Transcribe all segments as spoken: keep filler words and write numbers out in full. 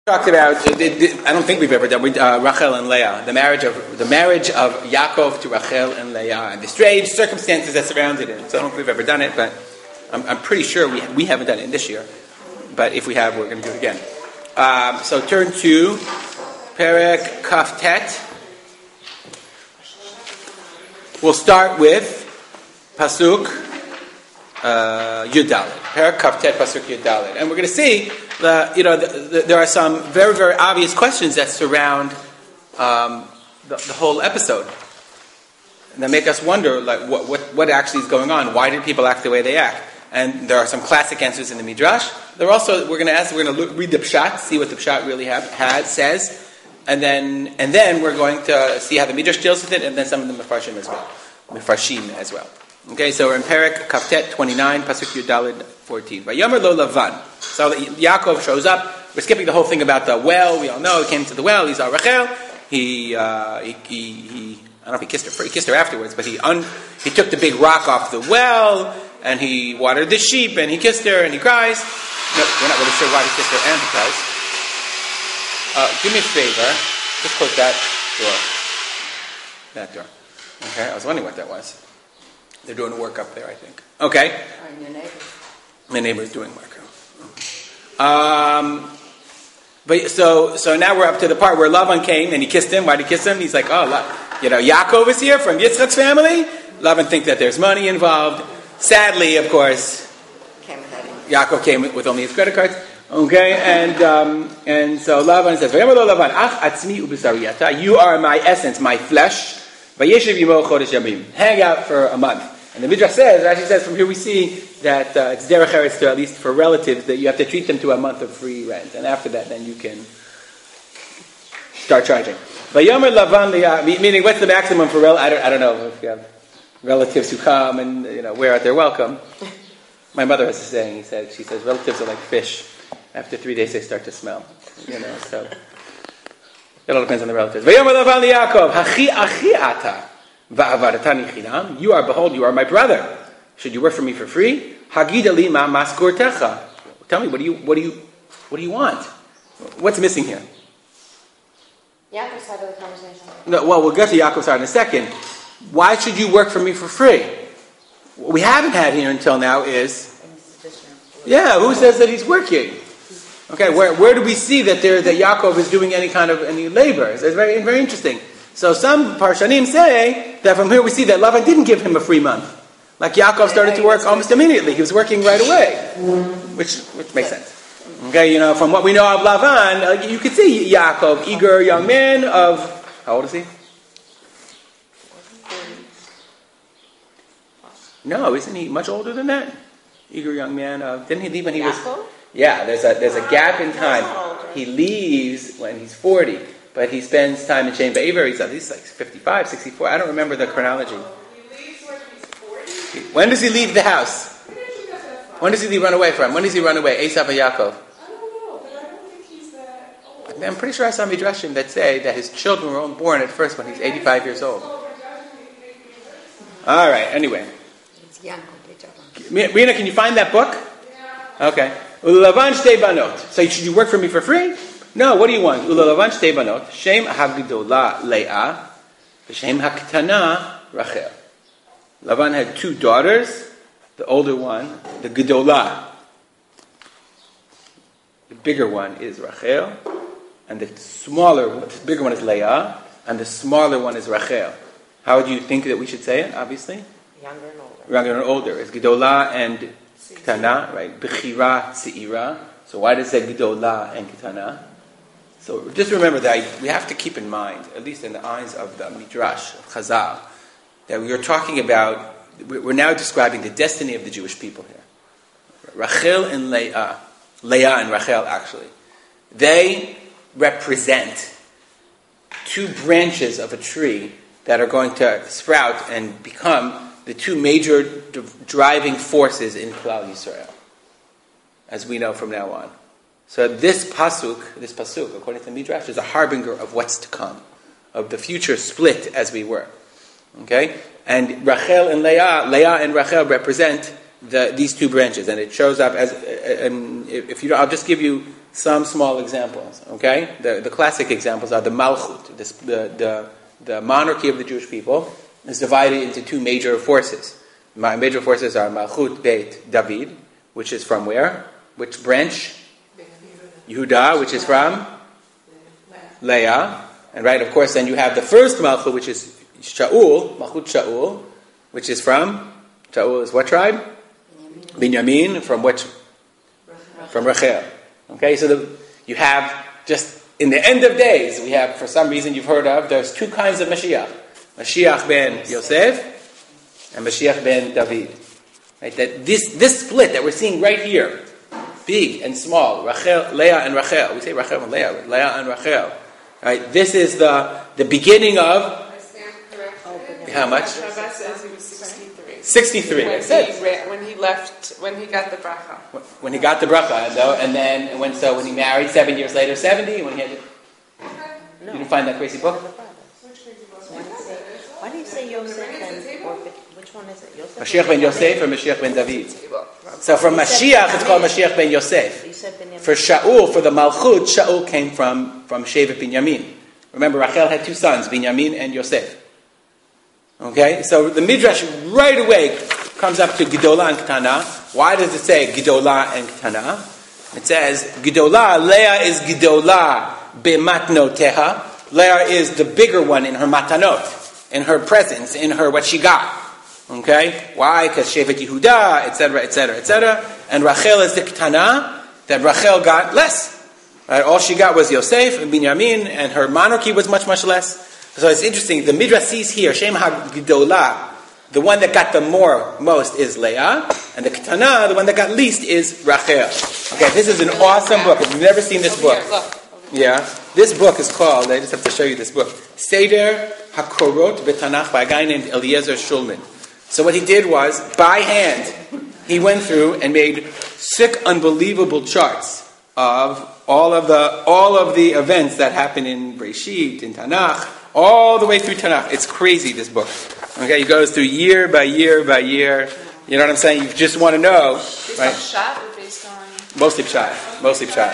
Talked about. I don't think we've ever done uh, Rachel and Leah, the marriage of the marriage of Yaakov to Rachel and Leah, and the strange circumstances that surrounded it. So I don't think we've ever done it, but I'm, I'm pretty sure we we haven't done it in this year. But if we have, we're going to do it again. Um, so turn to Perek Kaftet. We'll start with Pasuk uh, Yudalet. Perek Kaftet Pasuk Yudalet, and we're going to see. The, you know, the, the, there are some very, very obvious questions that surround um, the, the whole episode, and that make us wonder, like, what, what, what actually is going on? Why did people act the way they act? And there are some classic answers in the Midrash. There are also, we're going to ask, we're going to look, read the Pshat, see what the Pshat really have, had says, and then and then we're going to see how the Midrash deals with it, and then some of the Mefarshim as well, Mefarshim as well. Okay, so we're in Perek Kaftet twenty-nine, Pasuk Yudalid fourteen. Vayomer lo Lavan. So Yaakov shows up. We're skipping the whole thing about the well. We all know he came to the well. He saw Rachel. He, uh, he, he, he, I don't know if he kissed her. He kissed her afterwards, but he un, he took the big rock off the well, and he watered the sheep, and he kissed her, and he cries. No, we're not really sure why he kissed her and he cries. Uh, do me a favor. Just close that door. That door. Okay, I was wondering what that was. They're doing work up there, I think. Okay. Or your neighbor. My neighbor's doing work. Um, but so so now we're up to the part where Lavan came and he kissed him. Why did he kiss him? He's like, oh, you know, Yaakov is here from Yitzchak's family. Lavan thinks that there's money involved. Sadly, of course, Came ahead. Yaakov came with only his credit cards. Okay, and um, and so Lavan says, Lavan, Ach atzmi ubisariyata, you are my essence, my flesh. Vayeshev yimo chodesh yamim. Hang out for a month. And the Midrash says, it actually says, from here we see that uh, it's derech eretz to, at least for relatives, that you have to treat them to a month of free rent. And after that, then you can start charging. Vayomer Lavan Leah, meaning what's the maximum for rel? I don't, I don't know if you have relatives who come and, you know, wear out their welcome. My mother has a saying, he said, she says, relatives are like fish. After three days, they start to smell. You know, so it all depends on the relatives. Vayomer Lavan Yaakov, Hachi achi ata. You are, behold, you are my brother. Should you work for me for free? Hagid ma maskortecha. Tell me, what do you, what do you, what do you want? What's missing here? Yaakov's side of the conversation. No, well, we'll get to Yaakov's side in a second. Why should you work for me for free? What we haven't had here until now is, yeah, who says that he's working? Okay, where where do we see that there that Yaakov is doing any kind of any labor? It's very very interesting. So some Parshanim say that from here we see that Lavan didn't give him a free month. Like Yaakov started to work almost immediately. He was working right away, which which makes sense. Okay, you know, from what we know of Lavan, uh, you could see Yaakov, eager young man of, how old is he? No, isn't he much older than that? Eager young man of, didn't he leave when he was? Yeah, there's a there's a gap in time. He leaves when he's forty. But he spends time in Shem Be'aver. He's, he's like fifty-five, sixty-four. I don't remember the chronology. He leaves when he's forty? When does he leave the house? When does he leave, run away from? When does he run away? Esav and Yaakov. I don't know, but I don't think he's that old. I'm pretty sure I saw Midrashim that say that his children were all born at first when he's eighty-five years old. All right, anyway. It's young. Rina, can you find that book? Yeah. Okay. Ulavan shtei banot. So should you work for me for free? No, what do you want? Ulalavan shtei banot, Shem hagdola Leah, Shem haktana Rachel. Lavan had two daughters. The older one, the Gedolah, the bigger one is Rachel, and the smaller, the bigger one is Leah, and the smaller one is Rachel. How do you think that we should say it? Obviously, Younger and older. younger and older. It's Gedolah and Ketana, right? Bechira Tzeira. So why does it say Gedolah and Ketana? So just remember that we have to keep in mind, at least in the eyes of the Midrash, of Chazal, that we are talking about, we're now describing the destiny of the Jewish people here. Rachel and Leah, Leah and Rachel actually, they represent two branches of a tree that are going to sprout and become the two major d- driving forces in Klal Yisrael, as we know from now on. So this pasuk, this pasuk, according to Midrash, is a harbinger of what's to come, of the future split as we were. Okay, and Rachel and Leah, Leah and Rachel represent the, these two branches, and it shows up as. Um, if you, I'll just give you some small examples. Okay, the the classic examples are the Malchut, this, the the the monarchy of the Jewish people is divided into two major forces. My major forces are Malchut Beit David, which is from where? Which branch? Yehuda, which is from Leah, and right, of course, then you have the first Malchut, which is Shaul, Malchut Shaul, which is from Shaul is what tribe? Binyamin. From which? From Rachel. Okay, so the, you have just in the end of days, we have, for some reason you've heard of, there's two kinds of Mashiach: Mashiach ben Yosef and Mashiach ben David. Right? That this this split that we're seeing right here, big and small, Rachel, Leah and Rachel. We say Rachel and Leah, Leah and Rachel. Right? This is the the beginning of how much? Shabbat says he was sixty-three. Sixty-three. When That's it. he, ra- when he left, when he got the bracha. When he got the bracha, and, though, and then when so when he married, seven years later, seventy. When he had, the, you didn't find that crazy book? Why do you say Yosef and, or which one is it? Yosef Mashiach ben Yosef or Mashiach ben David? So from Mashiach, it's called Mashiach ben Yosef. For Shaul, for the Malchut, Shaul came from from Shevet Binyamin. Remember, Rachel had two sons, Binyamin and Yosef. Okay, so the Midrash right away comes up to Gedolah and Ketana. Why does it say Gedolah and Ketana? It says Gedolah, Leah is Gedolah b'matnoteha. Leah is the bigger one in her matanot, in her presence, in her what she got. Okay, why? Because Shevet Yehuda, et cetera, et cetera, et cetera. And Rachel is the Ketana that Rachel got less. Right? All she got was Yosef and Binyamin, and her monarchy was much, much less. So it's interesting. The Midrash sees here, Shem HaGedolah, the one that got the more, most is Leah, and the Ketana, the one that got least is Rachel. Okay, this is an awesome book. If you've never seen this book, yeah, this book is called, I just have to show you this book, Seder HaKorot B'Tanach by a guy named Eliezer Shulman. So what he did was, by hand, he went through and made sick, unbelievable charts of all of the all of the events that happen in Breshit, in Tanakh, all the way through Tanakh. It's crazy, this book. Okay, he goes through year by year by year. You know what I'm saying? You just want to know, right? Based on Pshat or based on... Mostly Pshat. Mostly Pshat.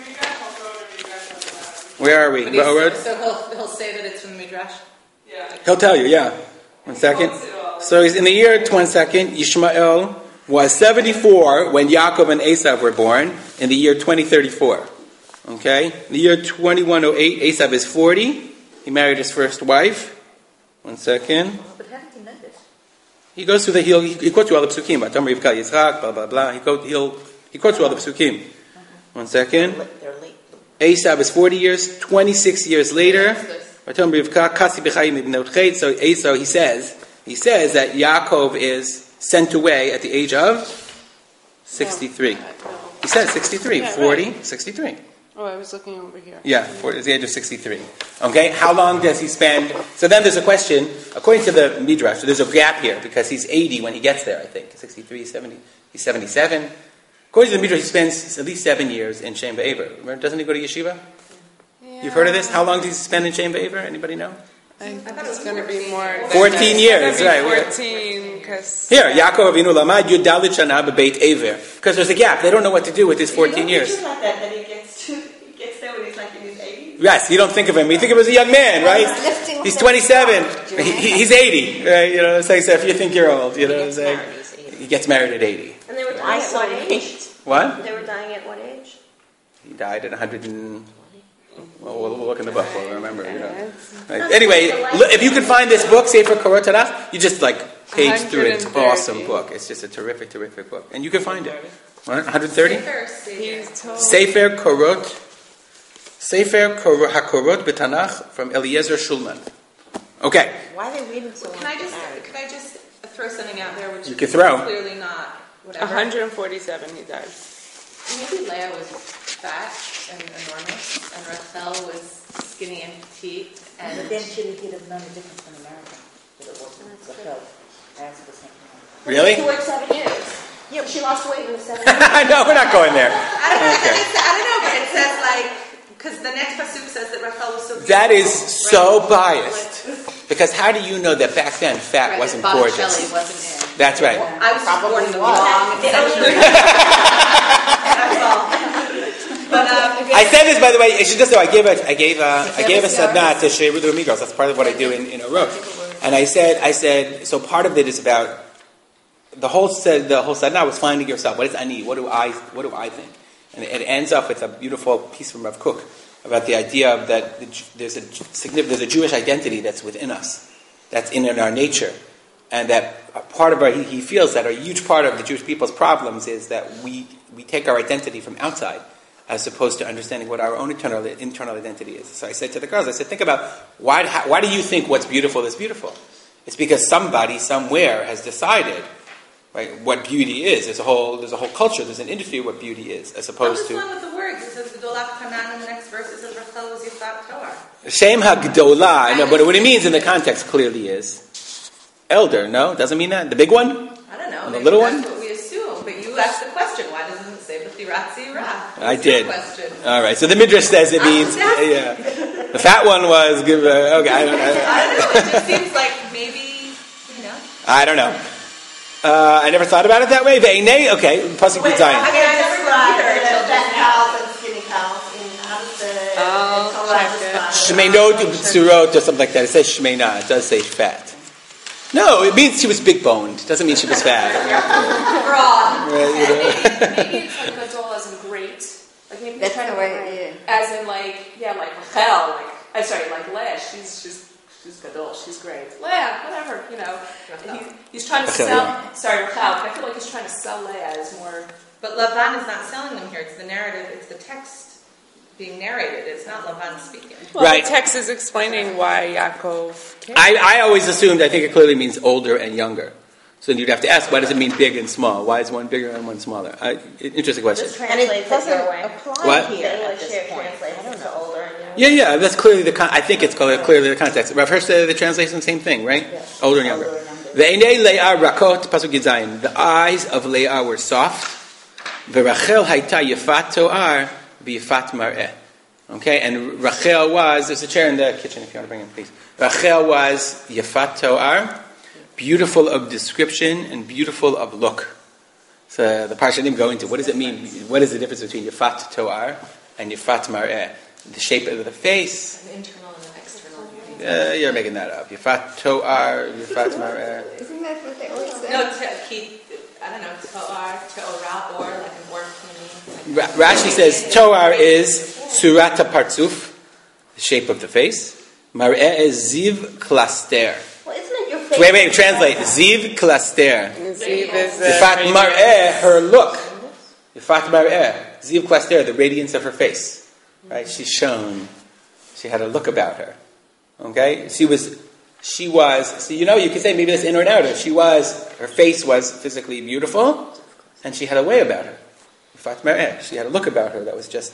Where are we? But he's- What word? So he'll, he'll say that it's from the Midrash? Yeah. He'll tell you, yeah. One second. So he's in the year, one second, Yishmael was seventy-four when Yaakov and Esav were born, in the year twenty thirty-four. Okay? In the year twenty-one oh eight, Esav is forty. He married his first wife. One second. But how did you know this? He goes through the, he'll, he quotes you all the psukim, Batam Rivka Yitzchak, blah, blah, blah. He, quote, he'll, he quotes you all the psukim. One second. They're late. Esav is forty years, twenty-six years later. Batam Rivka, Kasi B'chayim Ibn Otchet. So Esau, he says, he says that Yaakov is sent away at the age of sixty-three. He says sixty-three, Yeah, forty, right. sixty-three. Oh, I was looking over here. Yeah, forty, at the age of sixty-three. Okay, how long does he spend? So then there's a question, according to the Midrash, so there's a gap here, because he's eighty when he gets there, I think. sixty-three, seventy, he's seventy-seven. According to the Midrash, he spends at least seven years in Shem V'Ever. Remember, doesn't he go to yeshiva? Yeah. You've heard of this? How long does he spend in Shem V'Ever? Anybody know? I think it's going to be more. than fourteen that. years, It's gonna be right. fourteen, because. Here, Yaakov Avinu Lamad Yud Dalit Shana B'Beit Ever. Because there's a gap. They don't know what to do with his fourteen years. You like that, that he gets to, he gets there when he's like in his eighties. Yes, you don't think of him. You think of him as a young man, right? He's lifting He's the- twenty-seven. He, he- he's eighty. Right? You know, it's like so if you think you're old, you know what I'm He gets saying? married, he's eighty. He gets married at eighty. And they were I dying at saw what him. age? What? They were dying at what age? He died at one hundred and... Well, we'll we'll look in the book. We'll remember, you know. Right. Anyway, look, if you can find this book, Sefer Korot Tanakh, you just like page through it. It's an awesome book. It's just a terrific, terrific book. And you can find it. What? one hundred thirty? He's told. Sefer Korot, Sefer Korot, HaKorot B'Tanakh from Eliezer Shulman. Okay. Why are they waiting so long Can I to just marry? can I just throw something out there, which You can is throw. clearly not whatever. one hundred forty-seven he died. Maybe Leah was fat and enormous, and Rachel was skinny and petite, and But then should he have known the difference in America? That it wasn't the help. I asked the same thing. Really? She worked seven years. Yeah, but she lost weight in the seven years. No, we're not going there. I don't know. Okay. It's, I don't know, but it says like because the next pasuk says that Rachel was so beautiful. That is so right? biased. Because how do you know that back then fat Right, wasn't that gorgeous? Botticelli wasn't in. That's right. I was just born in the was. wrong The only century. reason- That's all. But um, I said this, by the way. You should just know. I gave a, I gave a, I gave a sadna to Shei Rudu Migros. That's part of what I do in in Oro. And I said, I said, so part of it is about the whole. The whole sadna was finding yourself. What is ani? What do I? What do I think? And it ends up with a beautiful piece from Rav Kook about the idea of that there's a there's a Jewish identity that's within us, that's in our nature, and that a part of our he, he feels that a huge part of the Jewish people's problems is that we we take our identity from outside, as opposed to understanding what our own internal internal identity is. So I said to the girls, I said, think about why how, why do you think what's beautiful is beautiful? It's because somebody somewhere has decided, right, what beauty is. There's a whole there's a whole culture, there's an industry of what beauty is, as opposed to. What's wrong with the words? It says G'dolach Hanan in the next verse. It says Rachel was Yifat Torah. Shem HaGdolah. No, but what it means in the context clearly is elder. No, doesn't mean that. The big one. I don't know. And the Maybe little that's one. what we assume. But you asked the question. Why doesn't it say B'tirat Zirah? I did. Question. All right. So the Midrash says it I'm means. just asking. Yeah. The fat one was give. Uh, okay. I don't, I, I don't know. It just seems like maybe you know. I don't know. Uh, I never thought about it that way. Ve'inei. Okay. Pasuk Wait, Zion. how can I describe the fat cows and skinny cows in how does the Oh, the Torah check it. describe Shmeinot Tzurot or something like that. It says Shmeina. It does say fat. No, it means she was big boned. It doesn't mean she was fat. Broad. Right, you know? Maybe it's like Gadol as in great. Like maybe That's it's trying the to way, like, as in like yeah, like Rachel, like I'm sorry, like Leah. She's just she's Gadol. She's great. Leah, whatever, you know. And he, he's trying to Rachel, sell. yeah. Sorry, Rachel. But I feel like he's trying to sell Leah as more. But Lavan is not selling them here. It's the narrative. It's the text being narrated. It's not Lavan speaking. Well, Right. the text is explaining why Yaakov came. I, I always assumed, I think it clearly means older and younger. So you'd have to ask, why does it mean big and small? Why is one bigger and one smaller? I, interesting question. This And it translates it doesn't your way. apply What? here The at English this here point. translates I don't it know. to older and younger. Yeah, yeah, that's clearly the, con- I think it's clearly, clearly the context. Rav Hirsch said the translation, same thing, right? Yeah. Older and younger. Older and younger. Ve'enei Leah rakot, pasuk Yud. The eyes of Leah were soft. Ve'Rachel hayta yefat to'ar, v'yefat mar'eh. Okay, and Rachel was, there's a chair in the kitchen if you want to bring it, please. Rachel was Yefat To'ar, beautiful of description and beautiful of look. So the parsha didn't go into, what does it mean? What is the difference between Yefat To'ar and Yefat Mar'eh? The shape of the face? An internal and an external beauty. Uh, you're making that up. Yefat To'ar, Yefat Mar'eh. Isn't that what they always say? No, to, Keith, I don't know, To'ar, To'ora, or like an or maybe. Ra- Rashi says To'ar is Surat HaPartzuf, the shape of the face. Mar'eh is Ziv Klaster. Well, isn't it your face? Wait, wait, translate. Ziv Klaster. Ziv is uh, Yifat radiant. Mar'eh, her look. Yifat Mar'eh, Ziv Klaster, the radiance of her face. Right? She shone. She had a look about her. Okay? She was, she was, so you know, you could say maybe that's in or out. She was, her face was physically beautiful, and she had a way about her. Yifat Mar'eh, she had a look about her that was just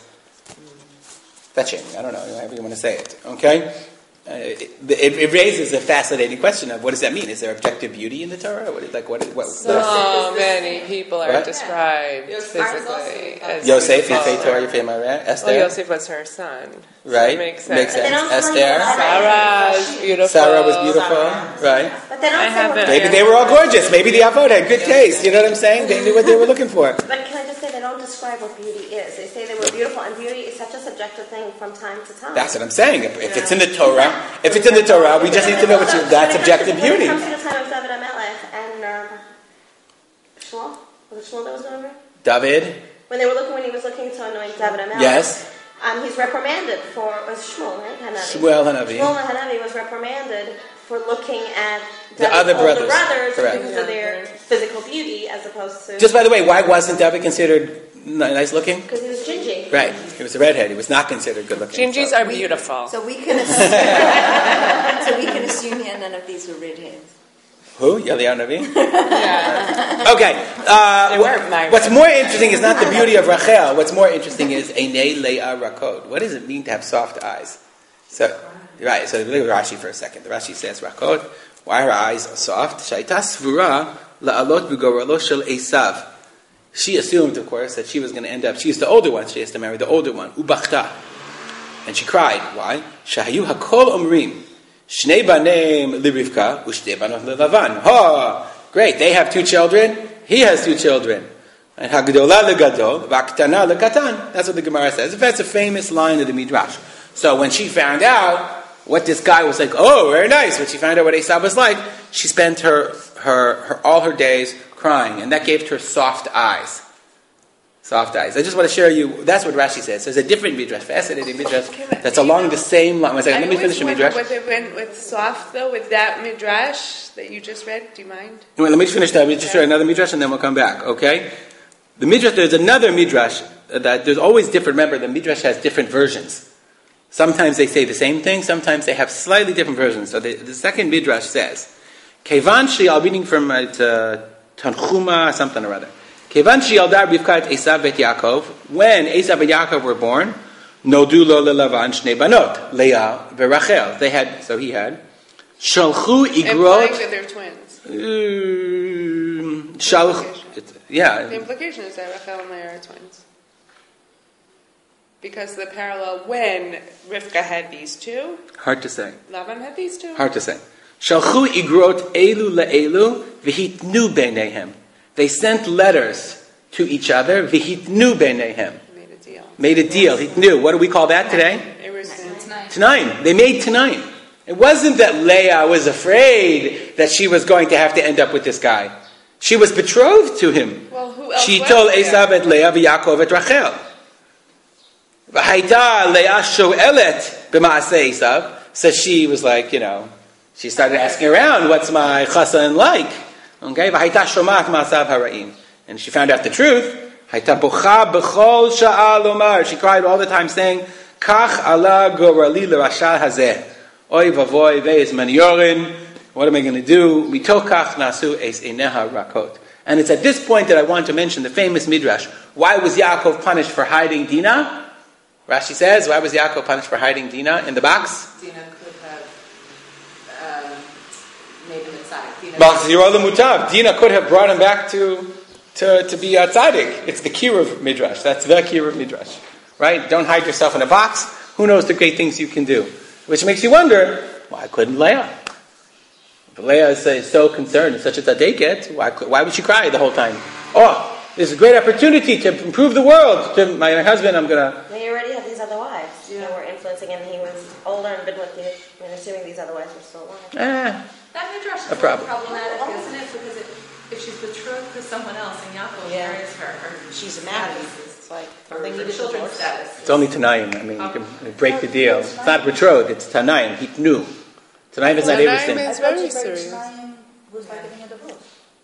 fetching. I don't know, however you want to say it. Okay? Uh, it, it, it raises a fascinating question of what does that mean? Is there objective beauty in the Torah? What is like what? what So many people are What? described Yosef is physically also- as Yosef, beautiful. Yifei Torah, Yifei Mar'eh, Esther, Well, Yosef was her son. So right? it makes sense. Makes But they sense. don't tell you Esther, about Sarah is beautiful. Sarah was beautiful, right? But they don't I say haven't- what Maybe they were all gorgeous. Maybe the Avot had good taste. You know what I'm saying? They knew what they were looking for. But can I just say they don't describe what beauty is? They say they were beautiful, and beauty is such a subjective thing from time to time. That's what I'm saying. If, if it's in the Torah, if it's in the Torah, we just need to know what you, that's objective beauty. When it comes to the time of David HaMelech and um, Shmuel, was it Shmuel that was going over? David, When they were looking, when he was looking to anoint David HaMelech, yes, um, he's reprimanded for was Shmuel, right? Hanavi. Shmuel Hanavi. Shmuel Hanavi was reprimanded for looking at The David's other older brothers. brothers Correct. because of their physical beauty, as opposed to Just by the way, why wasn't David considered n- nice looking? because he was gingy. Right, he was a redhead. He was not considered good looking. Gingies are beautiful. So we can assume, so we can assume here none of these were redheads. Who? Eliyahu Navi? Yeah. Okay. Uh, They weren't my what's red. more interesting is not the beauty of Rachel. What's more interesting is Einei Leah Rakod. What does it mean to have soft eyes? So, right. So look at Rashi for a second. The Rashi says Rakod. Why her eyes are soft? Shaita svura la'alot b'goralo shel Esav. She assumed, of course, that she was going to end up. She's the older one. She has to marry the older one. Ubachta. And she cried. Why? Shahayu hakol omrim. Shnei baneim liRivka, u'shnei banot leLavan. Ha! Great, they have two children. He has two children. And Hagdola legadol, v'aktana lekatan. That's what the Gemara says. That's a famous line of the Midrash. So when she found out what this guy was like, oh, very nice. When she found out what Esav was like, she spent her, her, her all her days crying, and that gave her soft eyes. Soft eyes. I just want to share you. That's what Rashi says. There's a different midrash, fascinating midrash that's along the same line. One second, let me finish the midrash. With, with, with soft though, with that midrash that you just read, do you mind? Wait, let me just finish that. Let me just share another midrash, and then we'll come back. Okay? The midrash. There's another midrash that there's always different. Remember, the midrash has different versions. Sometimes they say the same thing. Sometimes they have slightly different versions. So the, the second midrash says, "Kevan she," I'm reading from uh, Tanchuma, something or other. Kevan she yaldar Rivka et Esav bet Yaakov. When Esav and Yaakov were born, nodu lo lelavan shnei banot, Leah veRachel. They had, so he had. Shalchu igrot. Implying that they're twins. Um, Shalchu. Yeah. The implication is that Rachel and Leah are twins. Because the parallel when Rivka had these two, Hard to say. Lavan had these two. Hard to say. Shalchu igrot elu leelu v'hitnu beinehem. They sent letters to each other. V'hitnu beinehem. Made a deal. Made a deal. Hitnu. What do we call that today? It was Tanaim. They made Tanaim. It wasn't that Leah was afraid that she was going to have to end up with this guy. She was betrothed to him. Well, who else She was told there? Esav et Leah v'Yaakov et Rachel. V'haita Leah sho'elet b'ma'aseh Esav. So she was like, you know, she started asking around, what's my chassan like? Okay, v'haita shomat ma'asav hara'im. And she found out the truth. Haita bocha b'chol sha'a lomar. She cried all the time saying, Kach ala gorali l'rasha hazeh. Oy vavoy ve'ez maniorin. What am I going to do? Mitokach nasu es eneha rakot. And it's at this point that I want to mention the famous midrash. Why was Yaakov punished for hiding Dinah? Rashi says, why was Yaakov punished for hiding Dinah in the box? Dina could have um, made him a tzaddik. Dina Box zero the mutav. Dinah could have brought him back to to, to be a tzaddik. It's the kiruv midrash. That's the kiruv midrash, right? Don't hide yourself in a box. Who knows the great things you can do? Which makes you wonder, why couldn't Leah? If Leah is uh, so concerned, such a tzaddiket, why why would she cry the whole time? Oh, this is a great opportunity to improve the world. To my husband, I'm gonna. They already had these other wives that were influencing him. He was older and been with you. I mean, assuming these other wives were still alive. Eh, That midrash is A problem. problematic, isn't it? Because it, if she's betrothed to someone else and Yaakov Yeah. marries her, her She's married. status It's like, or they her needed children's divorce. status. it's only Tanaim. I mean, you can break the deal. It's not betrothed. It's Tanaim. Hitnu. Tanaim is not able Tanaim to. is very serious. Was like getting a divorce.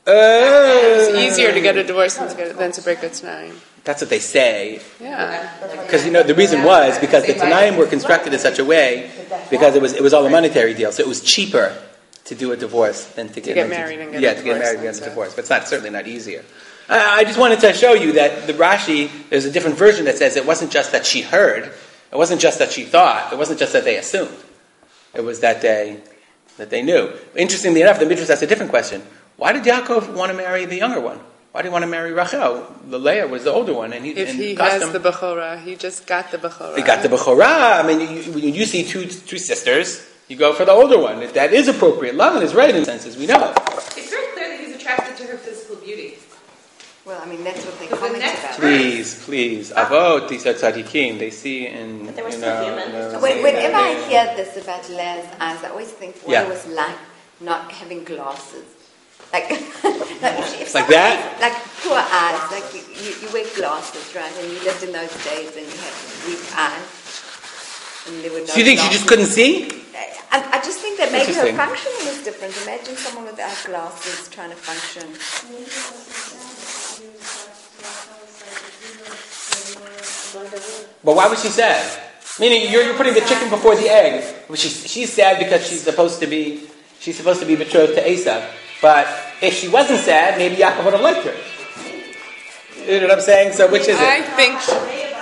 It's Uh, easier to get a divorce than to, get, than to break a Tanaim. that's what they say. Yeah. Because you know the reason was because the Tanaim were constructed in such a way because it was it was all a monetary deal, so it was cheaper to do a divorce than to get, get married and get yeah a to get divorce married and get than a to- divorce. But it's not certainly not easier. Uh, I just wanted to show you that the Rashi, there's a different version that says it wasn't just that she heard, it wasn't just that she thought, it wasn't just that they assumed. It was that they that they knew. Interestingly enough, the Midrash asks a different question. Why did Yaakov want to marry the younger one? Why did he want to marry Rachel? The Leah was the older one, and he If and he custom- has the Bechorah, he just got the Bechorah. He got the Bechorah. I mean, you, when you see two two sisters, you go for the older one. That is appropriate. Lavan is right in senses, we know. It's very clear that he's attracted to her physical beauty. Well, I mean, that's what they But the comment next about. Please, please. Avot, these are tzaddikim. They see in, But they were you still know, human. you know, When, they- whenever I they- hear this about Leah's eyes, I always think what Yeah. it was like not having glasses. Like, like, if, if Like someone that? has, like poor eyes, like you, you, you wear glasses, right? And you lived in those days and you had weak eyes. And there were no So you think she just glasses. couldn't see? I, I just think that maybe her Interesting. functioning is different. Imagine someone without glasses trying to function. But why was she sad? Meaning, you're, you're putting the chicken before the egg. Well, she's, she's sad because she's supposed to be she's supposed to be betrothed to Esav. But if she wasn't sad, maybe Yaakov would have liked her. You know what I'm saying? So which is I it? think she,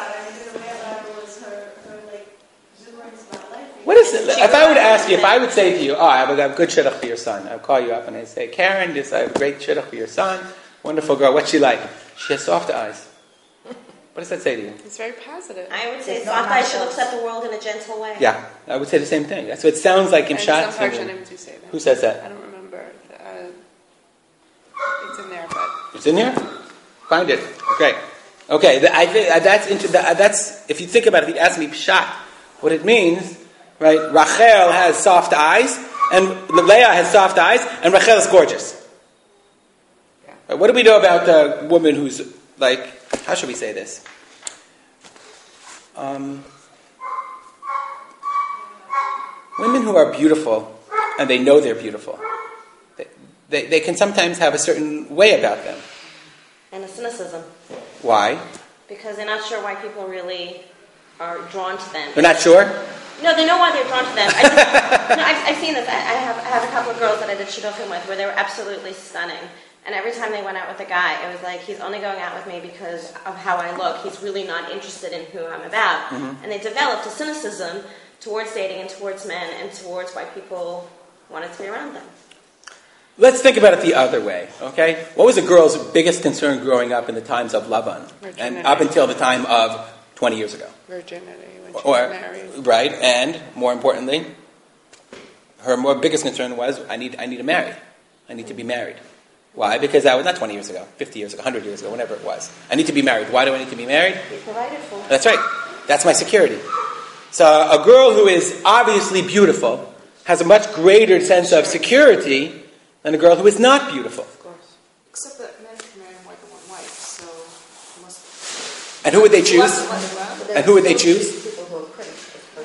What is it? If I would ask you, if I would say to you, oh, I have a good shidduch for your son. I'll call you up and I say, Karen, this, I have a great shidduch for your son. Wonderful girl. What's she like? She has soft eyes. What does that say to you? it's very positive. I would say It's not soft eyes, she nice. looks at the world in a gentle way. Yeah, I would say the same thing. That's what it sounds like in And some shots. Parshanim do say that. Who says I that? don't remember. Uh, it's in there, but It's in here? Find it. Great. Okay, the, I think uh, that's inter- the, uh, that's if you think about it, if you ask me pshat, what it means, right? Rachel has soft eyes, and Leah has soft eyes, and Rachel is gorgeous. Right, what do we know about the woman who's like? How should we say this? Um, women who are beautiful, and they know they're beautiful. They, they they can sometimes have a certain way about them. And a cynicism. Why? Because they're not sure why people really are drawn to them. They're not sure? No, they know why they're drawn to them. I just, no, I've, I've seen this. I, I have I have a couple of girls that I did shidduchim with where they were absolutely stunning. And every time they went out with a guy, it was like, he's only going out with me because of how I look. He's really not interested in who I'm about. Mm-hmm. And they developed a cynicism towards dating and towards men and towards why people wanted to be around them. Let's think about it the other way, okay? What was a girl's biggest concern growing up in the times of Laban? Virginity. And up until the time of twenty years ago? Virginity, when she or, got married. Right, and more importantly, her more biggest concern was, I need I need to marry. I need to be married. Why? Because that was not twenty years ago, fifty years ago, one hundred years ago, whenever it was. I need to be married. Why do I need to be married? Be provided for. That's right. That's my security. So a girl who is obviously beautiful has a much greater sense of security than a girl who is not beautiful. Of course. Except that men can marry more than one wife, so it must. And who would they choose? And who would they choose? People who are critics.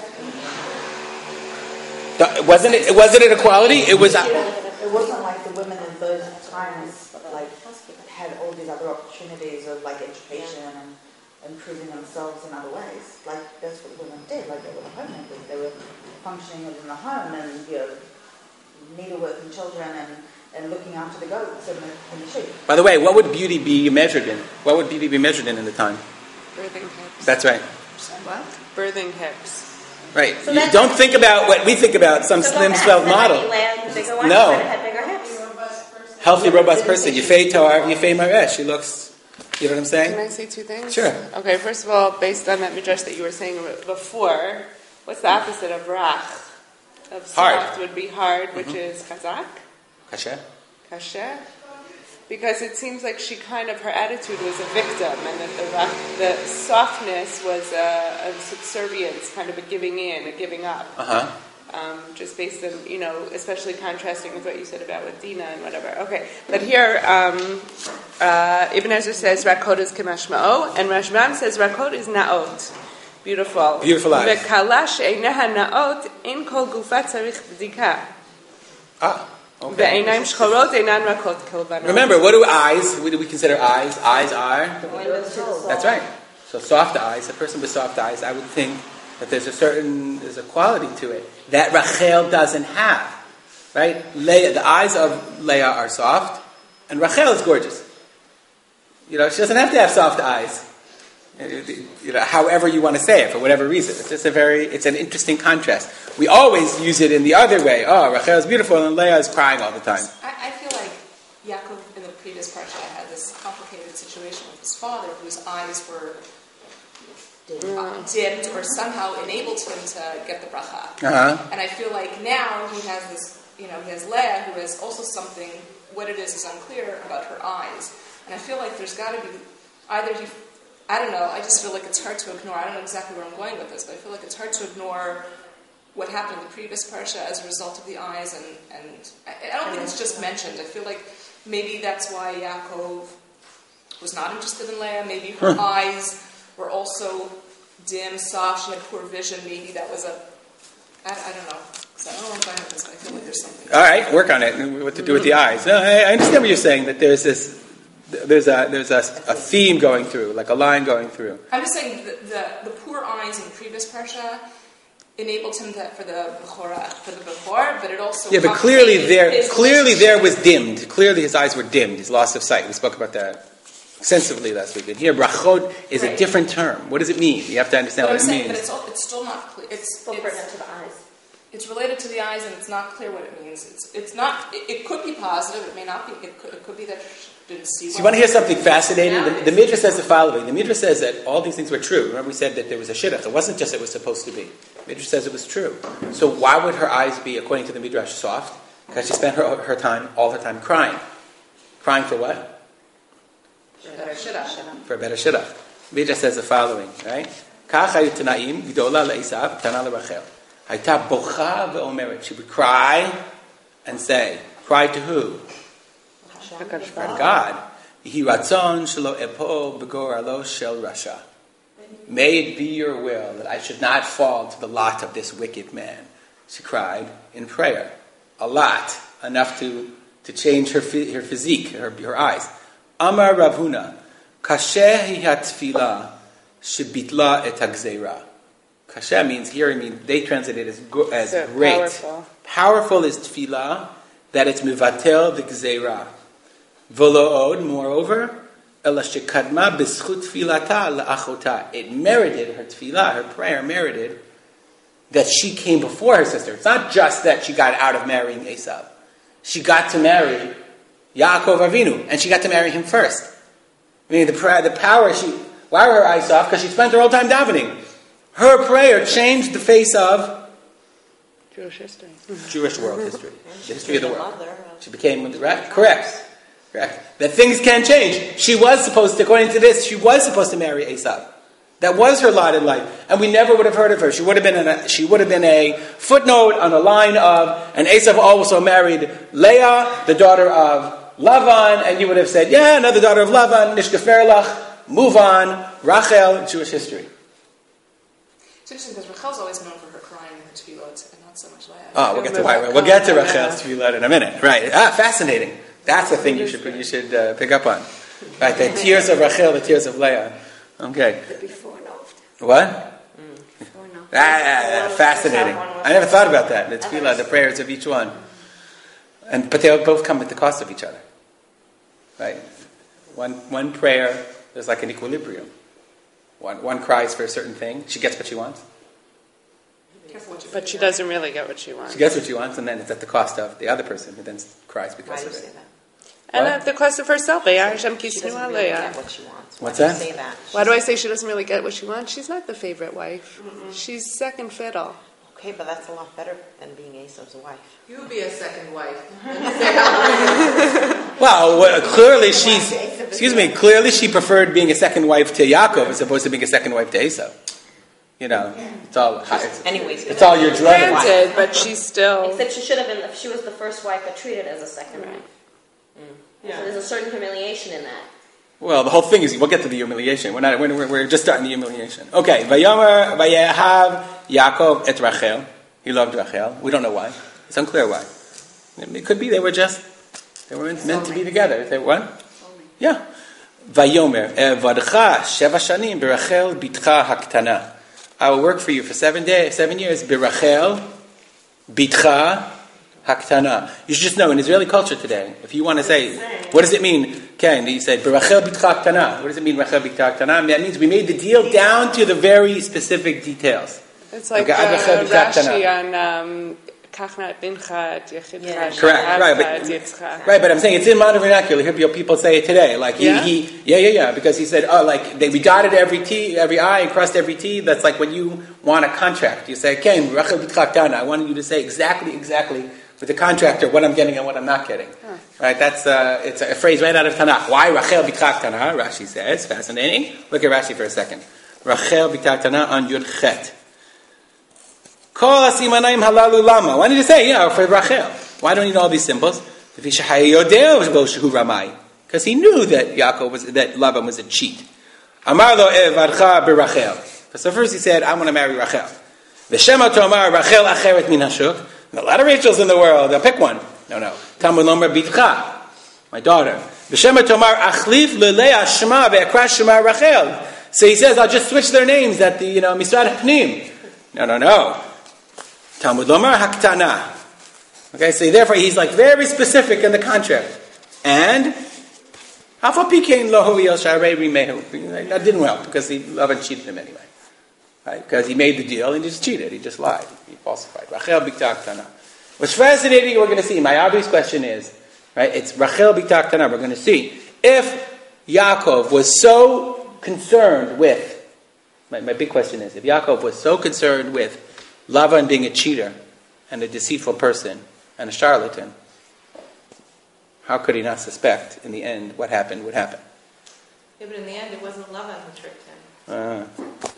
The- Wasn't it? Wasn't it equality? It was. It wasn't like the women in those times like had all these other opportunities of like education and improving themselves in other ways. Like that's what women did. Like they were homemakers. They were functioning within the home and you know needleworking children and, and looking after the goats and the, and the sheep. By the way, what would beauty be measured in? What would beauty be measured in in the time? Birthing hips. That's right. What? Birthing hips. Right. So You that's- don't think about what we think about, some So slim, go svelte back. model. Then might be Leah, bigger one, No. should have had bigger hips. Healthy, robust person. Yifei Toar, Yifei Maresh. She looks, you know what I'm Can saying? I say two things? Sure. Okay, first of all, based on that midrash that you were saying before, what's the opposite of rach? Of Hard. soft would be hard, which is kazak, Kasha? kasher. Because it seems like she kind of, her attitude was a victim, and that the rach, the softness was a, a subservience, kind of a giving in, a giving up. Uh-huh. Um, just based on, you know, especially contrasting with what you said about with Dina and whatever. Okay, but here, um, uh, Ibn Ezra says Rakot is Kemashma'o, and Rashbam says Rakot is Na'ot. Beautiful. Beautiful eyes. Ve'kalash eineha na'ot in kol gufa tzarich b'dika. Ah, okay. Ve'einayim shchorot einan rakot kilvanot. Remember, what do eyes, what do we consider eyes? Eyes are? Windows to the soul. That's right. So soft eyes, a person with soft eyes, I would think that there's a certain, there's a quality to it that Rachel doesn't have. Right? Leah, the eyes of Leah are soft, and Rachel is gorgeous. You know, she doesn't have to have soft eyes. You know, however you want to say it, for whatever reason. It's just a very, it's an interesting contrast. We always use it in the other way. Oh, Rachel is beautiful and Leah is crying all the time. I, I feel like Yaakov in the previous parsha had this complicated situation with his father, whose eyes were uh, dimmed or somehow enabled him to get the bracha. Uh-huh. And I feel like now he has this, you know, he has Leah, who has also something. What it is is unclear about her eyes. And I feel like there's got to be either he. I don't know, I just feel like it's hard to ignore. I don't know exactly where I'm going with this, but I feel like it's hard to ignore what happened in the previous parsha as a result of the eyes, and, and I, I don't think it's just mentioned. I feel like maybe that's why Yaakov was not interested in Leah. Maybe her huh. eyes were also dim, soft, she had poor vision. Maybe that was a... I, I don't know. So I don't know if I have this, but I feel like there's something. All right, work on it. What to do with the eyes. No, I, I understand what you're saying, that there's this... There's a there's a, a theme going through, like a line going through. I'm just saying the the, the poor eyes in the previous parsha enabled him to, for the bechora, for the bechor, but it also yeah, but clearly there his clearly there was dimmed. Clearly his eyes were dimmed. His loss of sight. We spoke about that extensively last week. And here, brachot is right. a different term. What does it mean? You have to understand but what I'm it saying, means. But it's, all, it's still not clear. It's still pertinent to the eyes. It's related to the eyes, and it's not clear what it means. It's it's not. It, it could be positive. It may not be. It could, it could be that she didn't see. So you want to hear something fascinating? The, the Midrash says the following. The Midrash says that all these things were true. Remember, we said that there was a shidduch. It wasn't just it was supposed to be. The Midrash says it was true. So why would her eyes be, according to the Midrash, soft? Because she spent her her time, all her time, crying. Crying for what? Better shidduch. For a better shidduch. Vidya says the following, right? Kach hayu tanaim gdola le'Esav, tana leRachel. Hayta bocha ve'omeret. She would cry and say, cry to who? Cry to God. Yehi ratzon shelo epol b'goralo shel rasha. May it be your will that I should not fall to the lot of this wicked man. She cried in prayer. A lot. Enough to, to change her her physique, her, her eyes. Amar Rav Huna, Kasheh hi hatfilah shebitla et hagzeira. Kasheh means, here I mean, they translate it as, as so great. Powerful. Powerful is tfilah, that it's mivatel the gzeira. V'lo'od, moreover, ela shekadma b'schut tfilata la'achota. It merited, her tfilah, her prayer merited, that she came before her sister. It's not just that she got out of marrying Esav. She got to marry Yaakov Avinu, and she got to marry him first. I mean, the prayer, the power, she, why were her eyes off? Because she spent her whole time davening. Her prayer changed the face of Jewish history. Jewish world history. The history of the world. She became, right? Correct. Correct. That things can change. She was supposed to, according to this, she was supposed to marry Esav. That was her lot in life, and we never would have heard of her. She would have been a, she would have been a footnote on a line of, and Esav also married Leah, the daughter of Lavan, and you would have said, yeah, another daughter of Lavan, Nishkafer lach, move on, Rachel, Jewish history. It's interesting because Rachel's always known for her crying in her tefillot, and not so much Leah. Oh, we'll get to why. We'll get to Rachel's tefillot in a minute. Right? Ah, fascinating. That's the thing you should you should uh, pick up on. Right? The tears of Rachel, the tears of Leah. Okay. The before and after. What? Mm. Before and after. Ah, fascinating. I never thought about that. The tefillah, the prayers of each one, and but they both come at the cost of each other. Right? One one prayer, there's like an equilibrium. One one cries for a certain thing, she gets what she wants. But she doesn't really get what she wants. She gets what she wants, and then it's at the cost of the other person who then cries because of it. And What? at the cost of herself. Hashem She kisnu doesn't really aleya. get what she wants. What's Why that? do you say that? Why do I say she doesn't really get what she wants? She's not the favorite wife. She's second fiddle. Okay, but that's a lot better than being Esau's wife. You would be a second wife. Well, well, clearly she's, excuse me, clearly she preferred being a second wife to Yaakov as opposed to being a second wife to Esau. You know, it's all, it's, Anyways, it's all your dreading. Granted, but she's still. Except she should have been, if she was the first wife, but treated as a second wife. So there's a certain humiliation in that. Well, the whole thing is, we'll get to the humiliation. We're not, we're, we're just starting the humiliation. Okay, Vayomer, Vayehav, Yaakov et Rachel. He loved Rachel. We don't know why. It's unclear why. It could be they were just, they were meant to be together. They were what? Yeah. Vayomer, Evadcha, Sheva Shanim, Berachel, Bitcha Haktana. I will work for you for seven days, seven years, Berachel, Bitcha Haktana. You should just know, in Israeli culture today, if you want to say, what does it mean? Ken, you say, Berachel Bitcha Haktana. What does it mean, Rachel Bitcha Haktana? That means we made the deal down to the very specific details. It's like Okay, uh, Rachel Bitcha Rashi Haktana. on um, Kachnat Bincha, Yechidcha, Correct, right, but, right, but I'm saying it's in modern vernacular. You hear people say it today, like he, Yeah? he, yeah, yeah, yeah, because he said, oh, like they, we dotted every T, every I, and crossed every T. That's like when you want a contract. You say, "Okay, Rachel B'Tchaktana." I wanted you to say exactly, exactly with the contractor what I'm getting and what I'm not getting. Huh. Right? That's uh, it's a phrase right out of Tanakh. Why Rachel B'Tchaktana? Rashi says, fascinating. Look at Rashi for a second. Rachel B'Tchaktana on Yud Chet. Why did you say, yeah, for Rachel? Why don't you know all these symbols? Because he knew that Yaakov was, that Laban was a cheat. Amar lo evadcha berachel. So first he said, I want to marry Rachel. V'shema tomar Rachel acheret min hashuk. There are a lot of Rachels in the world. I'll pick one. No, no. Talmud lomer bitcha, my daughter. V'shema tomar achlif lelea shema ve'akras shema Rachel. So he says, I'll just switch their names at the, you know, Misrad HaPnim. No, no, no. Talmud lomar haktana. Okay, so therefore he's like very specific in the contract. And Hafa pikein lohu yosharei rimehu. That didn't help because he Lavan cheated him anyway. Right? Because he made the deal and he just cheated. He just lied. He falsified. Rachel bikta haktana. What's fascinating, we're going to see. My obvious question is, right? It's Rachel bikta haktana. We're going to see if Yaakov was so concerned with. My, my big question is, if Yaakov was so concerned with Lavan being a cheater and a deceitful person and a charlatan, how could he not suspect in the end what happened would happen? Yeah, but in the end, it wasn't Lavan who tricked him. Uh,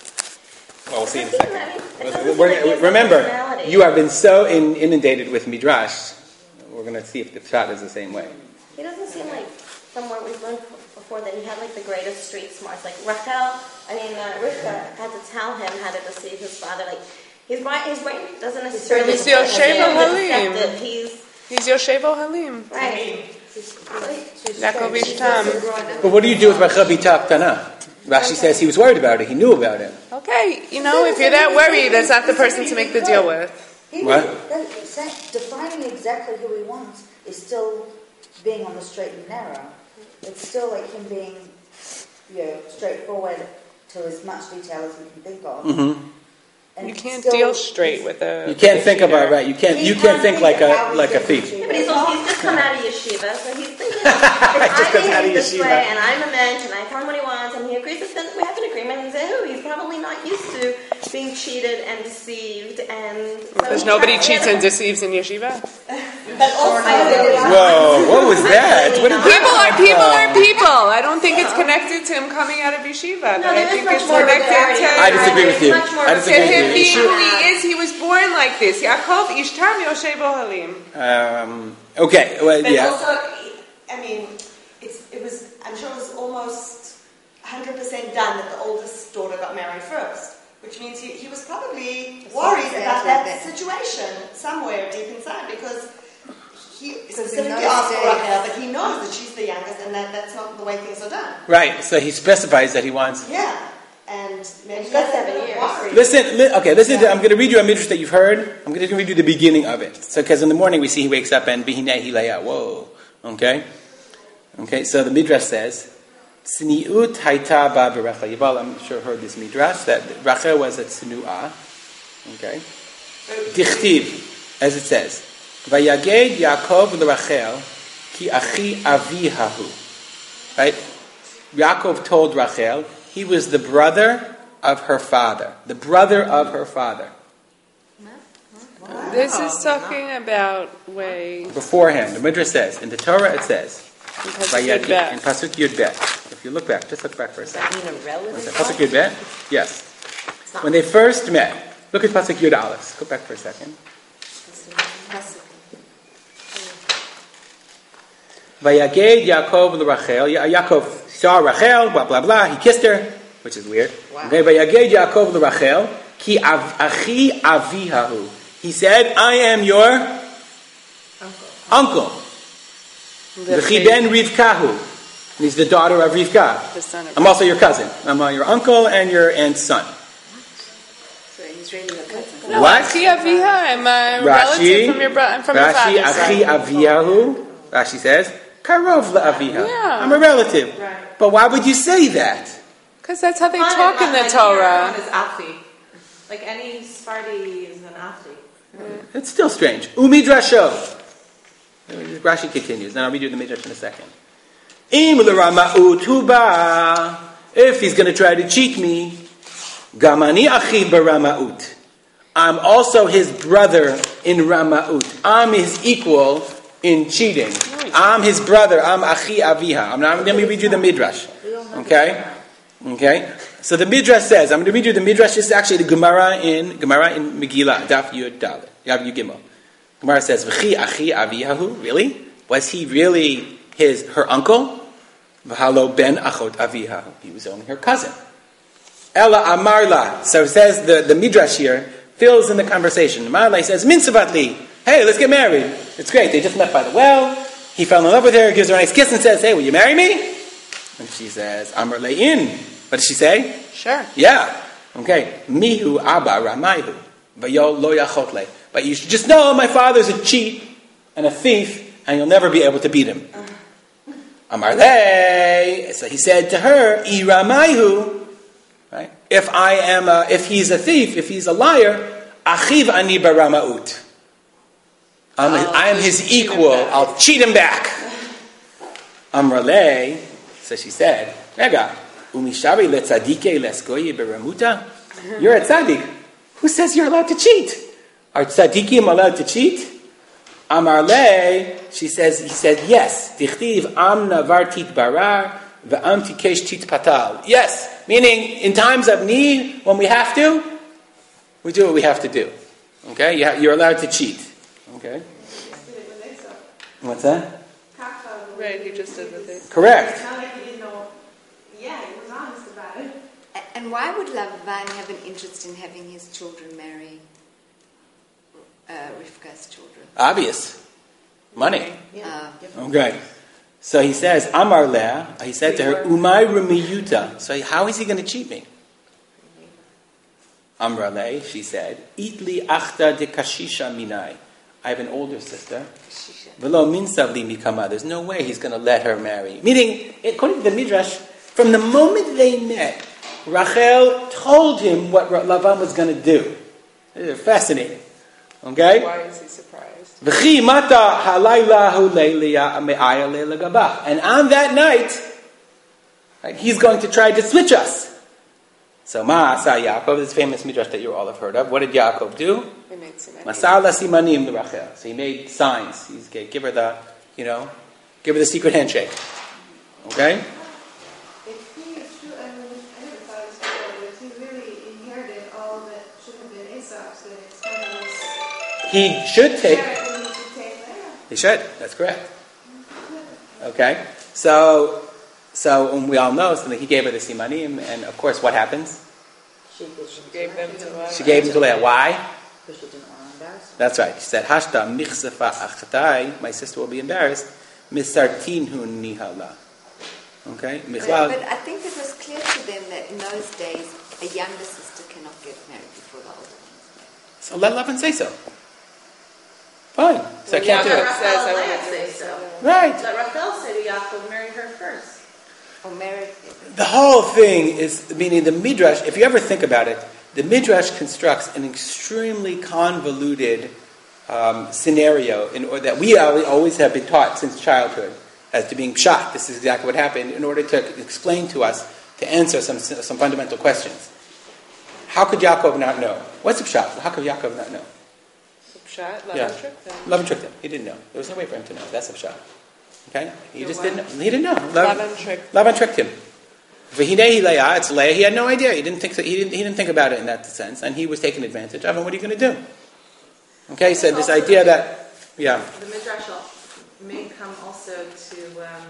well, we'll see in a It doesn't second. seem- it doesn't seem We're- like he has remember, personality. you have been so in, inundated with midrash. We're going to see if the shot is the same way. He doesn't seem like, from what we've learned before, that he had like the greatest street smarts. Like Rachel, I mean, uh, Rivka had to tell him how to deceive his father. Like his brain, his brain doesn't necessarily. He's Yosheva Halim. deceptive. He's He's Yoshevo Halim. right. Yaakov Ishtam. But what do you do with Rachel Bita Ktana? Rashi says he was worried about it. He knew about it. Okay, you know, if you're that worried, that's not the person to make the deal with. He What? that- that- defining exactly who he wants is still being on the straight and narrow. It's still like him being, you know, straightforward to as much detail as we can think of. Mm-hmm. And You can't still- deal straight with a. You can't think cheater. about right. You can't. He You can't think like of a how like a he's thief. thinking. Yeah, but he's also he's just come out of yeshiva, so he's thinking, if Just I comes out of behave this yeshiva. way, and I'm a mensch, and I tell him what he wants, and he agrees, then we have an agreement, and say, oh, he's probably not used to being cheated and deceived, and so Because he nobody has to cheats get and deceives in yeshiva. But also, Whoa! What was that? What did People are people are people. I don't think it's connected to him coming out of yeshiva. No, but I there is think much it's more of a connected variety. to. I disagree with you. Much more I of a To disagree him with being you. who he is, he was born like this. Yaakov Ishtam Yoshevo Halim. Um, okay. Well, but yeah. also, I mean, it's, it was, I'm sure it was almost one hundred percent done that the oldest daughter got married first. Which means he, he was probably worried about that situation somewhere deep inside because he specifically asked for Rachel, but he knows that she's the youngest and that that's not the way things are done. Right. So he specifies that he wants. Yeah, and maybe It's got that's seven a little years. worried. Listen. Li- okay. Listen. To, I'm going to read you a midrash that you've heard. I'm going to read you the beginning of it. So, because in the morning we see he wakes up and bihinei hilaya. Whoa. Okay. Okay. So the midrash says. Tzniut haita ba b'Rachel. Yuval, I'm sure heard this midrash that Rachel was a tznuah. Okay. Dichtiv, as it says, Vayaged Yaakov l'Rachel ki achi avihahu. Right. Yaakov told Rachel he was the brother of her father, the brother of her father. This is talking about way. Beforehand, the midrash says in the Torah it says. Pasuk Yud In Bet. Pasuk Yud Bet. If you look back, just look back for a Does that second. mean a relative? Pasuk Yud Bet? Yes. When they first met, look at Pasuk Yud Aleph. Go back for a second. Vayaged Yaakov l'Rachel. Ya- Yaakov saw Rachel, blah, blah, blah. He kissed her, which is weird. Okay, Vayaged Yaakov l'Rachel ki av- achi avihahu. He said, I am your uncle. V'chi ben Rivkahu. And he's the daughter of Rivka. The son of I'm also your cousin. I'm uh, your uncle and your aunt's son. So he's really a cousin. No, What? Achi Aviha. I'm a Rashi, relative from your bro- I'm from your Rashi, father's Achi side. Aviyahu. Rashi says, Karov la'aviha. Yeah. I'm a relative. Right. But why would you say that? Because that's how they Fine, talk in like- the like Torah. here, is Afi. Like any Sephardi is an Afi. It's still strange. Umidrasho. Rashi continues. Then I'll read you the midrash in a second. Im l'rama'ut huba. If he's going to try to cheat me, gamani achi b'rama'ut. I'm also his brother in rama'ut. I'm his equal in cheating. I'm his brother. I'm achi aviha. I'm not, let me read you the midrash. Okay? Okay? So the midrash says, I'm going to read you the midrash. This is actually the Gemara in Gemara in Megillah, Daf Yud Dalet, Daf Yud Gimel. Gemara says, "V'chi achi aviyahu." Really? Was he really his her uncle? V'halo ben achot aviyahu. He was only her cousin. Ella amarla. So it says the, the midrash here fills in the conversation. Amarla says, "Min savatli." Hey, let's get married. It's great. They just met by the well. He fell in love with her, gives her a nice kiss, and says, "Hey, will you marry me?" And she says, "Amar le'in." What did she say? Sure. Yeah. Okay. Mihu abba ramayhu. Vayol lo yachot le. But you should just know my father's a cheat and a thief, and you'll never be able to beat him. Amar le. So he said to her, I ramayhu. Right? If I am, a, if he's a thief, if he's a liar, achiv ani baramaut. I'm, I am his equal. I'll cheat him back. Amar le. So she said, Rega, umishari letzadike leskoye beramuta? You're a tzaddik. Who says you're allowed to cheat? Are tzaddikim allowed to cheat? Amar le, she says, he said, yes. Dichtiv am navartit barar, v'am tikesh titpatal. Yes, meaning in times of need, when we have to, we do what we have to do. Okay, you ha- you're allowed to cheat. Okay. What's that? Right, he just did the thing. Correct. It's not like he didn't know. Yeah, he was honest about it. A- And why would Lavan have an interest in having his children marry uh, Rivka's children? Obvious. Money. Uh, Okay. So he says, Amar Leah, he said to her, Umay Rumiyuta. So how is he going to cheat me? Amar Leah, she said, Itli achta de kashisha minai. I have an older sister. Velo minsav li mikama. There's no way he's going to let her marry. Meaning, according to the Midrash, from the moment they met, Rachel told him what Lavan was going to do. Fascinating. Okay? Why is he surprised? And on that night, right, he's going to try to switch us. So Ma Asa Yaakov, this famous midrash that you all have heard of. What did Yaakov do? He made simanim. Masala simanim to Rachel. So he made signs. He's okay, give her the, you know, give her the secret handshake. Okay? If he is true, I mean, I never thought it was true, but if he really inherited all that should have been Esau's, then it's kind of this. He should take. Inherit what he should take later. He should. That's correct. Okay? So, so um, we all know, so that he gave her the simanim, and of course, what happens? She, she Gave them to us. She gave him to Leah. Why? Because she didn't want to embarrass her. That's right. She said, Hashta michsefa achatai, my sister will be embarrassed, misartinhu nihala. Okay? but, Michlal. but I think it was clear to them that in those days, a younger sister cannot get married before the older one. So let Lavan say so. Fine. So I can't do Let it. Rachel I Leah wanna do say it. so. Right. Let Rachel say to Yaakov, marry her first. Or married. The whole thing is, meaning the Midrash, if you ever think about it, the Midrash constructs an extremely convoluted um, scenario in order that we always have been taught since childhood as to being pshat. This is exactly what happened in order to explain to us, to answer some some fundamental questions. How could Yaakov not know? What's the pshat? How could Yaakov not know? Pshat, Lavan Yeah. tricked them. Lavan tricked him. He didn't know. There was no way for him to know. That's a pshat. Okay? He The just what? didn't know. He didn't know. Lavan tricked. Lavan tricked him. V'hinei Leah, it's Leah. He had no idea. He didn't think so, he didn't he didn't think about it in that sense, and he was taken advantage of. And what are you going to do? Okay, so this idea that yeah, The Midrash may come also to um,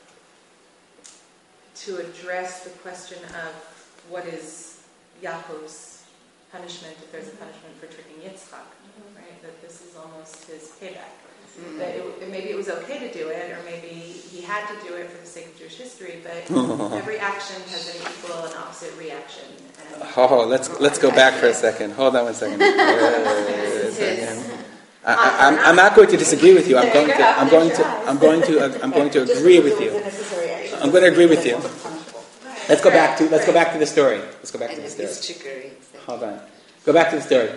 to address the question of what is Yaakov's punishment, if there's a punishment for tricking Yitzchak, right? That this is almost his payback. Mm-hmm. That it, maybe it was okay to do it, or maybe he had to do it for the sake of Jewish history. But every action has an equal and opposite reaction. And oh, let's let's go back for a second. Hold on one second. Wait, wait, wait, wait, wait, wait, wait. I, I, I'm, I'm not going to disagree with you. I'm going to I'm going to I'm going to uh, I'm going to agree with you. I'm going to agree with you. Let's go back to let's go back to the story. Let's go back to And the it story. is trickery. Hold on. Go back to the story.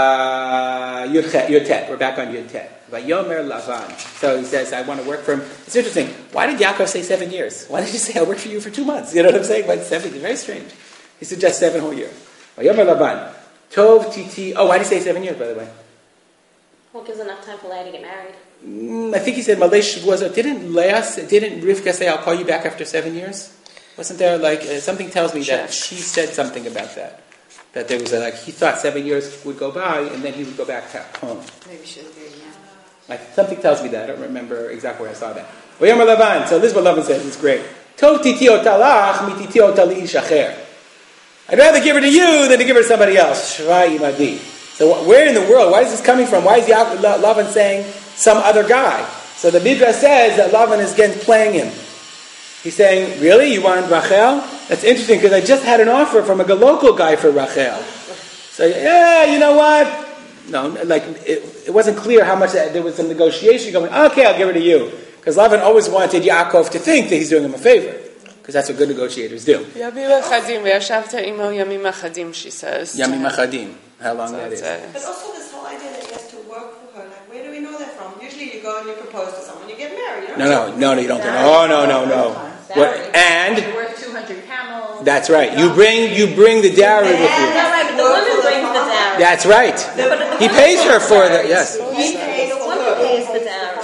Uh, Yud Chet, Yud Tet. We're back on Yud Tet. Vayomer Lavan. So he says, I want to work for him. It's interesting. Why did Yaakov say seven years? Why did he say, I'll work for you for two months? You know what I'm saying? Why seven? It's very strange. He suggests seven whole years. Vayomer Lavan. Tov Titi. Oh, why did he say seven years, by the way? Well, it gives enough time for Leah to get married. Mm, I think he said, Malesh was it? Didn't Leah, didn't Rivka say, I'll call you back after seven years? Wasn't there like, uh, something tells me that she said something about that. That there was a, like, he thought seven years would go by and then he would go back to home. Maybe she was very young. Like, something tells me that. I don't remember exactly where I saw that. V'yomer Lavan. So this is what Lavan says. It's great. Tov titio talach mi titio tali ish acher. I'd rather give her to you than to give her to somebody else. Shvai imadi. So where in the world? Why is this coming from? Why is Yaakov, Lavan saying some other guy? So the Midrash says that Lavan is again playing him. He's saying, really? You want Rachel? That's interesting because I just had an offer from a local guy for Rachel. So, yeah, you know what? No, like, it, it wasn't clear how much that, there was some negotiation going, okay, I'll give her to you. Because Lavan always wanted Yaakov to think that he's doing him a favor. Because that's what good negotiators do. Yamim achadim, v'yashavta imo yamim achadim, she says. Yamim achadim. How long So that it's is. a- But also this whole idea that he has to work for her, like where do we know that from? Usually you go and you propose to someone, you get married. You don't No, no, no, no, you don't. No, no, no, no. What, and You're worth two hundred camels. that's right. You bring you bring the dowry with you. No, right, but the woman brings the dowry. That's right. He pays her for the yes. He pays The for woman her. pays the dowry.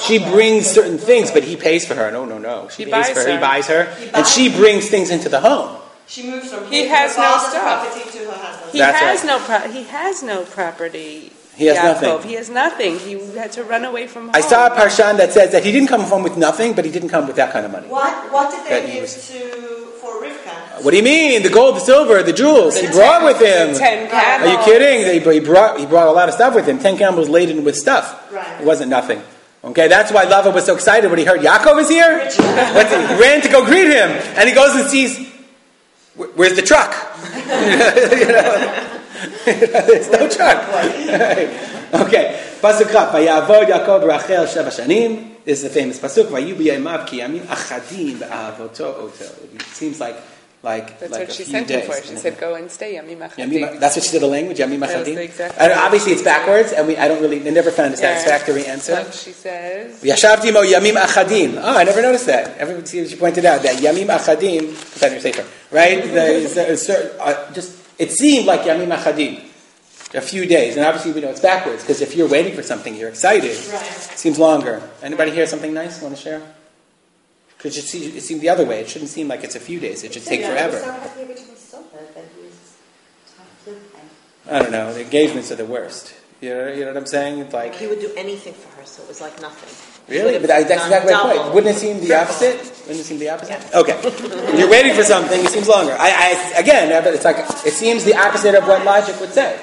she brings certain things, but he pays for her. No, no, no. She He pays buys for her. her. He buys her, He and buys she brings things into the home. She moves from He her has no father's stuff. property to her husband's. He That's has right. no pro- he has no property. He has Yaakov. nothing. He has nothing. He had to run away from home. I saw a parshan that says that he didn't come home with nothing, but he didn't come with that kind of money. What, what did That they he give was- to for Rivka? What do you mean? The gold, the silver, the jewels. He brought with him. Ten Are camels. you kidding? They, he brought he brought a lot of stuff with him. Ten camels laden with stuff. Right. It wasn't nothing. Okay, that's why Lava was so excited when he heard Yaakov is here. What's it? He ran to go greet him, and he goes and sees, "Where- where's the truck? You know, there's no truck. Okay, pasuk Chaf. Vayavod Yaakov Rachel sheva shanim. This is the famous pasuk. Vayu b'yamav ki yamim achadim be'avoto oto. It seems like like That's like what a she few sent days. him for. She said, "Go and stay, Yamim Yamim, Achadim." that's what she did the language, Yamim That was Achadim. the exact And obviously it's backwards, and we I don't really, I never found a Yeah. satisfactory answer. Like she says. Yashavti mo Yamim Achadim. Oh, I never noticed that. Everyone see she pointed out that Yamim Achadim, put that in your safer, right? The, is there a certain, uh, just it seemed like Yamim Achadim, a few days, and obviously we know it's backwards because if you're waiting for something, you're excited. Right. It seems longer. Anybody hear something nice? Want to share? Because it, see- it seemed the other way. It shouldn't seem like it's a few days. It should take Yeah, forever. So had the original silver that he was trying to him. I don't know. The engagements are the worst. You know, you know what I'm saying? It's like, He would do anything for her, so it was like nothing. He really? would But have I, that's done exactly my double. point. Wouldn't it seem the opposite? Wouldn't it seem the opposite? Okay. You're waiting for something. It seems longer. I, I again, it's like it seems the opposite of what logic would say.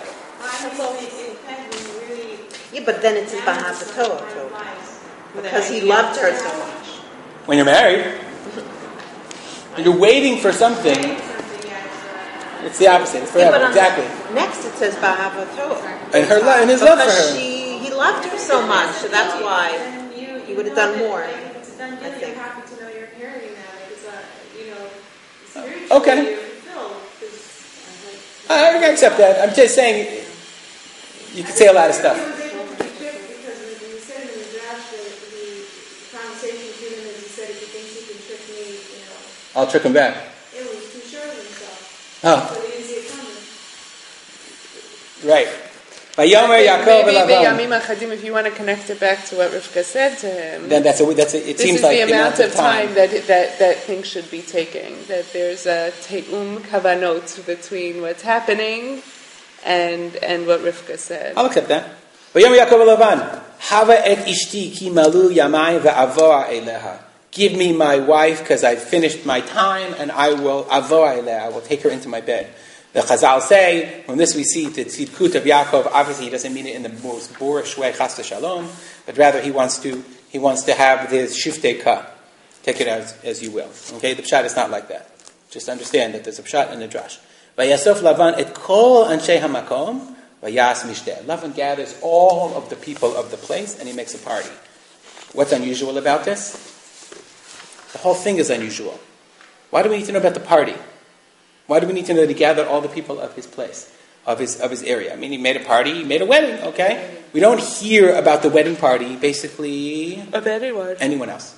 Yeah, but then it's his Baha'atoa too. Because he loved her so much. When you're married, when you're waiting for something, it's the opposite. It's Yeah, forever. but on Exactly. the next it says Baha'atoa. And her lo- and his love for Because her. she, he loved her so much, so that's why he would have done more. Then I you're think. happy to know you're carrying that because, uh, you know, spiritually Okay. you're fulfilled. 'Cause, I, I accept that. I'm just saying, you can say a lot of stuff. He was able to be tricked because when you said in the draft that the conversation between him is he said, if he thinks he can trick me, you know, I'll trick him back. it was too sure of himself. Oh, So he didn't see it coming. right. Vayomer Yaakov Maybe the Lavan. Yamim Achadim, if you want to connect it back to what Rivka said to him. Then that's a, that's a, it This seems is like the amount of time, time. that, that that things should be taking. That there's a te'um kavanot between what's happening and and what Rivka said. I'll accept that. Vayomer Yaakov Lavan. Hava et ishti ki malu yamai ve'avoa eleha. Give me my wife because I've finished my time and I will avoa eleha. I will take her into my bed. The Chazal say, from this we see the tzidkut of Yaakov, obviously he doesn't mean it in the most boorish way, chas shalom, but rather he wants to he wants to have this shiftei ka. Take it as, as you will. Okay, the pshat is not like that. Just understand that there's a pshat and a drash. Vayasof Lavan et kol anshei hamakom, vayas mishdeh. Lavan gathers all of the people of the place and he makes a party. What's unusual about this? The whole thing is unusual. Why do we need to know about the party? Why do we need to know that he gathered all the people of his place, of his of his area? I mean, he made a party, he made a wedding, okay? We don't hear about the wedding party, basically, Of anyone. anyone else.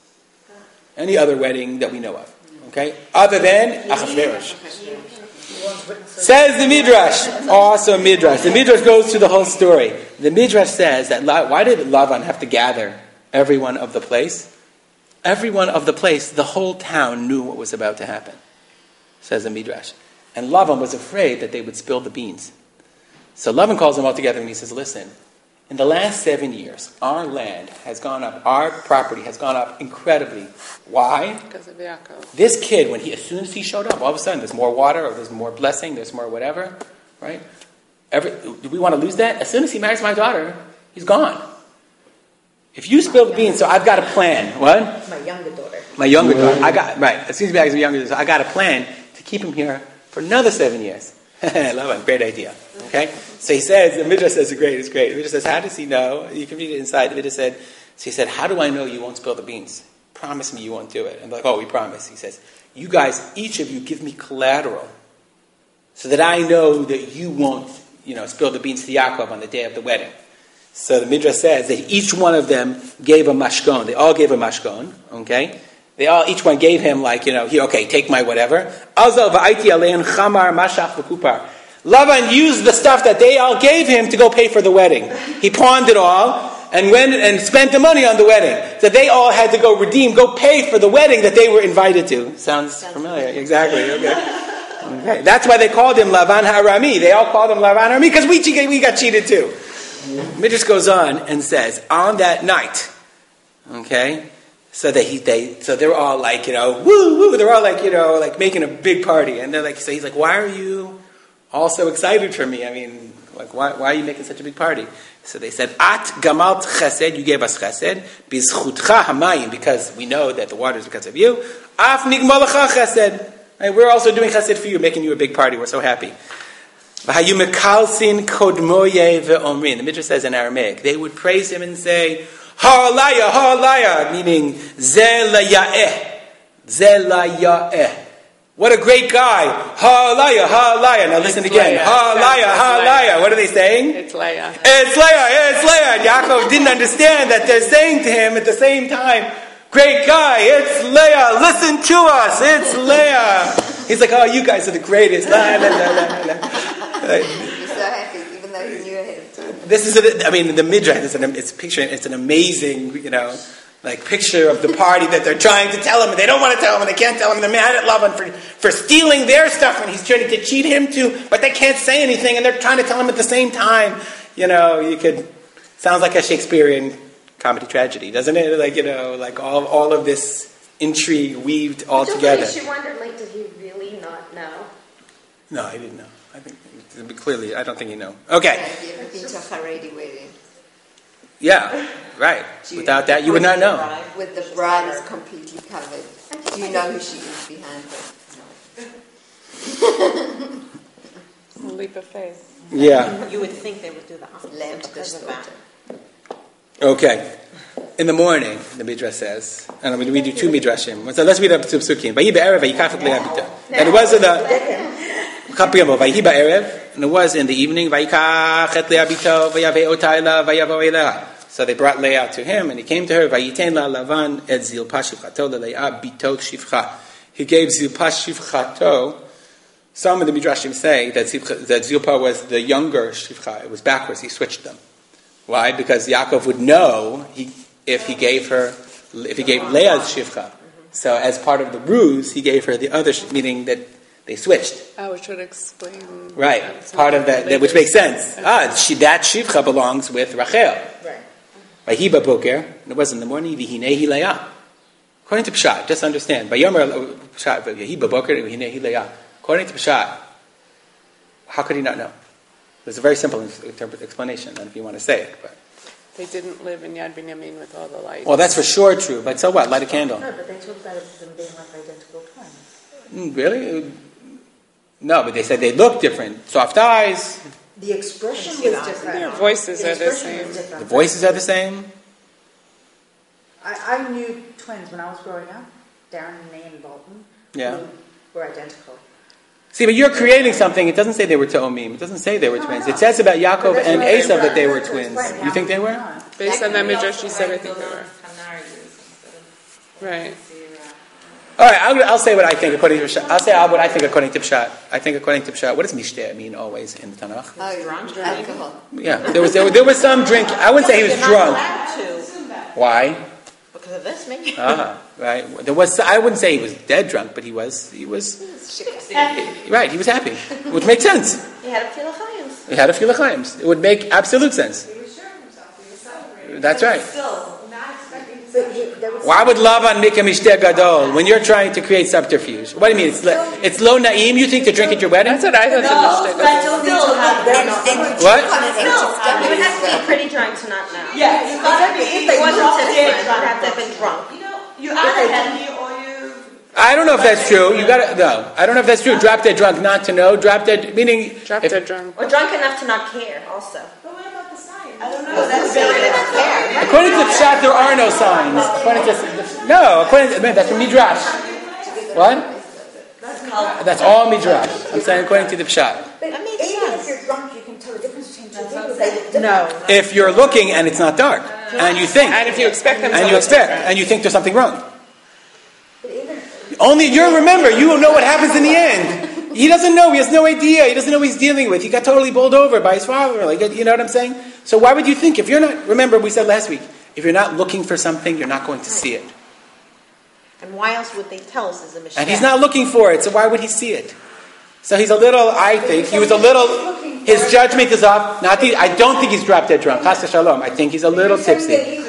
Any other wedding that we know of, okay? Other than Achashverosh. Says the Midrash. Awesome Midrash. The Midrash goes through the whole story. The Midrash says that, La- why did Lavan have to gather everyone of the place? Everyone of the place, the whole town knew what was about to happen. Says the Midrash. And Lavan was afraid that they would spill the beans. So Lavan calls them all together and he says, listen, in the last seven years, our land has gone up, our property has gone up incredibly. Why? Because of Yaakov. This kid, when he, as soon as he showed up, all of a sudden there's more water, or there's more blessing, there's more whatever, right? Every, do we want to lose that? As soon as he marries my daughter, he's gone. If you spill the beans, so I've got a plan. What? My younger daughter. My younger daughter. I got, right. As soon as he marries my younger daughter, I got a plan to keep him here for another seven years. I love it. Great idea. Okay? So he says, the Midrash says, it's great, it's great. The Midrash says, how does he know? You can read it inside. The Midrash said, so he said, how do I know you won't spill the beans? Promise me you won't do it. And they're like, oh, we promise. He says, you guys, each of you give me collateral so that I know that you won't, you know, spill the beans to Yaakov on the day of the wedding. So the Midrash says that each one of them gave a mashkon. They all gave a mashkon, okay? They all, each one gave him like, you know, here, okay, take my whatever. Azal va'aiti alein chamar mashach v'kupar. Lavan used the stuff that they all gave him to go pay for the wedding. He pawned it all. and went and spent the money on the wedding. So they all had to go redeem, go pay for the wedding that they were invited to. Sounds, Sounds familiar. Good. Exactly. Okay. Okay. That's why they called him Lavan Harami. They all called him Lavan Harami because we, we got cheated too. Midrash goes on and says, on that night, okay, so that he, they, so they're all like, you know, woo, woo, they're all like, you know, like making a big party. And they're like, so he's like, why are you all so excited for me? I mean, like, why, why are you making such a big party? So they said, At gamalt chesed, you gave us chesed, bizchutcha hamayim, because we know that the water is because of you. Af nigmalacha chesed. And we're also doing chesed for you, making you a big party. We're so happy. V'hayu mekalsin kodmoye ve'omrin. The Midrash says in Aramaic, they would praise him and say, Ha'alaya, ha'alaya, meaning, ze laya'eh, ze laya'eh. What a great guy. Ha'alaya, ha'alaya. Now listen it's again. Leah. Ha'alaya, ha'alaya. What are they saying? It's Leah. It's Leah, it's Leah. And Yaakov didn't understand that they're saying to him at the same time, great guy, it's Leah. Listen to us. It's Leah. He's like, oh, you guys are the greatest. La, la, la, la, la. He's so happy, even though he knew ahead of time. This is, a, I mean, the Midrash, it's, an, it's, a picture, it's an amazing, you know, like picture of the party that they're trying to tell him, and they don't want to tell him, and they can't tell him. They're mad at Lavan for, for stealing their stuff, and he's trying to cheat him too, but they can't say anything, and they're trying to tell him at the same time. You know, you could, sounds like a Shakespearean comedy tragedy, doesn't it? Like, you know, like all all of this intrigue weaved all together. She wondered, like, did he really not know? No, I didn't know. I think clearly, I don't think he knew. Okay. Have you ever been to a Haredi wedding? Yeah, right. Without that, you would not know. With the bride is completely covered. Do you know who she is behind her? Leap of faith. Yeah. You would think they would do that. Lampeter's daughter. Okay. In the morning, the Midrash says, and I'm going to read you two Midrashim. So let's read up to Psukim. Vayi ba'erev, vayikach et Leah bita. And it was in the Vayi ba'erev, and it was in the evening. Vayikach et Leah bita, vayavei ota ela, vayavo ela. So they brought Leah to him, and he came to her. Vayiten la Lavan et zilpa shivchato leLeah bito shivcha. He gave zilpa shivchato. Some of the Midrashim say that Zilpa, that Zilpa was the younger shivcha. It was backwards. He switched them. Why? Because Yaakov would know he, if he gave her, if he gave Leah's shivcha. So as part of the ruse, he gave her the other, meaning that they switched. Oh, which would explain. Right. Part of that, that which makes sense. Okay. Ah, she, that shivcha belongs with Rachel. Right. Vahiba boker, and it was in the morning, vihinehi Leah. According to Pshat, just understand. Vayomer Pshat, vahiba boker, vihinehi Leah. According to Pshat, how could he not know? There's a very simple explanation, and if you want to say it, but they didn't live in Yad Binyamin with all the lights. Well, that's for sure true, but so what? Light a candle. No, but they talk about them being like identical twins. Mm, really? No, but they said they look different. Soft eyes. The expression was different. Their voices the are the same. same. The voices are the same. I, I knew twins when I was growing up. Darren and Nay and Bolton. Yeah. Who were identical. See, but you're creating something. It doesn't say they were Te'omim. It doesn't say they were twins. It says about Yaakov and Esav that they were twins. You think they were? Based on that Midrash, she said I think they were. Right. All right, I'll, I'll say what I think according to Pshat. I'll say what I think according to Pshat. I think according to Pshat. What does mishteh mean always in the Tanakh? Oh, drunk, alcohol. Yeah, there was there, was there was some drink. I wouldn't say he was drunk. Why? Because of this, maybe. Ah, right. There was. I wouldn't say he was dead drunk, but he was. He was. Happy. Right, he was happy, which makes sense. He had a few l'chaim. He had a few l'chaim. It would make absolute sense. He was sure of himself. He was celebrating. That's right. Still not expecting to But he, there was Why would Lavan make a mishteh gadol when you're trying to create subterfuge? What do you mean? It's, le- it's lo naim. You think to drink at your wedding? That's what I thought. No, the but mistake still have And, and you What? drink on an empty You stomach would have to as be well. pretty drunk to not know. Yeah, you gotta be. If they It wasn't drop just dead drunk. drunk, You'd have to have been drunk. You know, you either heavy or you. I don't know if that's true. You got to no. I don't know if that's true. Drop dead drunk, not to know. Drop dead meaning. Drop if- dead drunk. Or drunk enough to not care, also. But what about the sign? I don't know. That's They didn't care. According to the Pshat, there are no signs. According to no, according to man, that's from Midrash. What? That's all Midrash. I'm saying according to the Pshat. But even if you're drunk, you can tell the difference between two people. They look different. No. If you're looking and it's not dark, and you think, And if you expect them to and you look expect, different. and you think there's something wrong. But even Only you remember. You will know what happens in the end. He doesn't know. He has no idea. He doesn't know what he's dealing with. He got totally bowled over by his father. Like, you know what I'm saying? So why would you think, if you're not, remember we said last week, if you're not looking for something, you're not going to see it. And why else would they tell us is a mistake? And he's not looking for it, so why would he see it? So he's a little, I think, he was a little, his judgment is off. Not the, I don't think he's dropped dead drunk. Chas v'shalom. I think he's a little tipsy.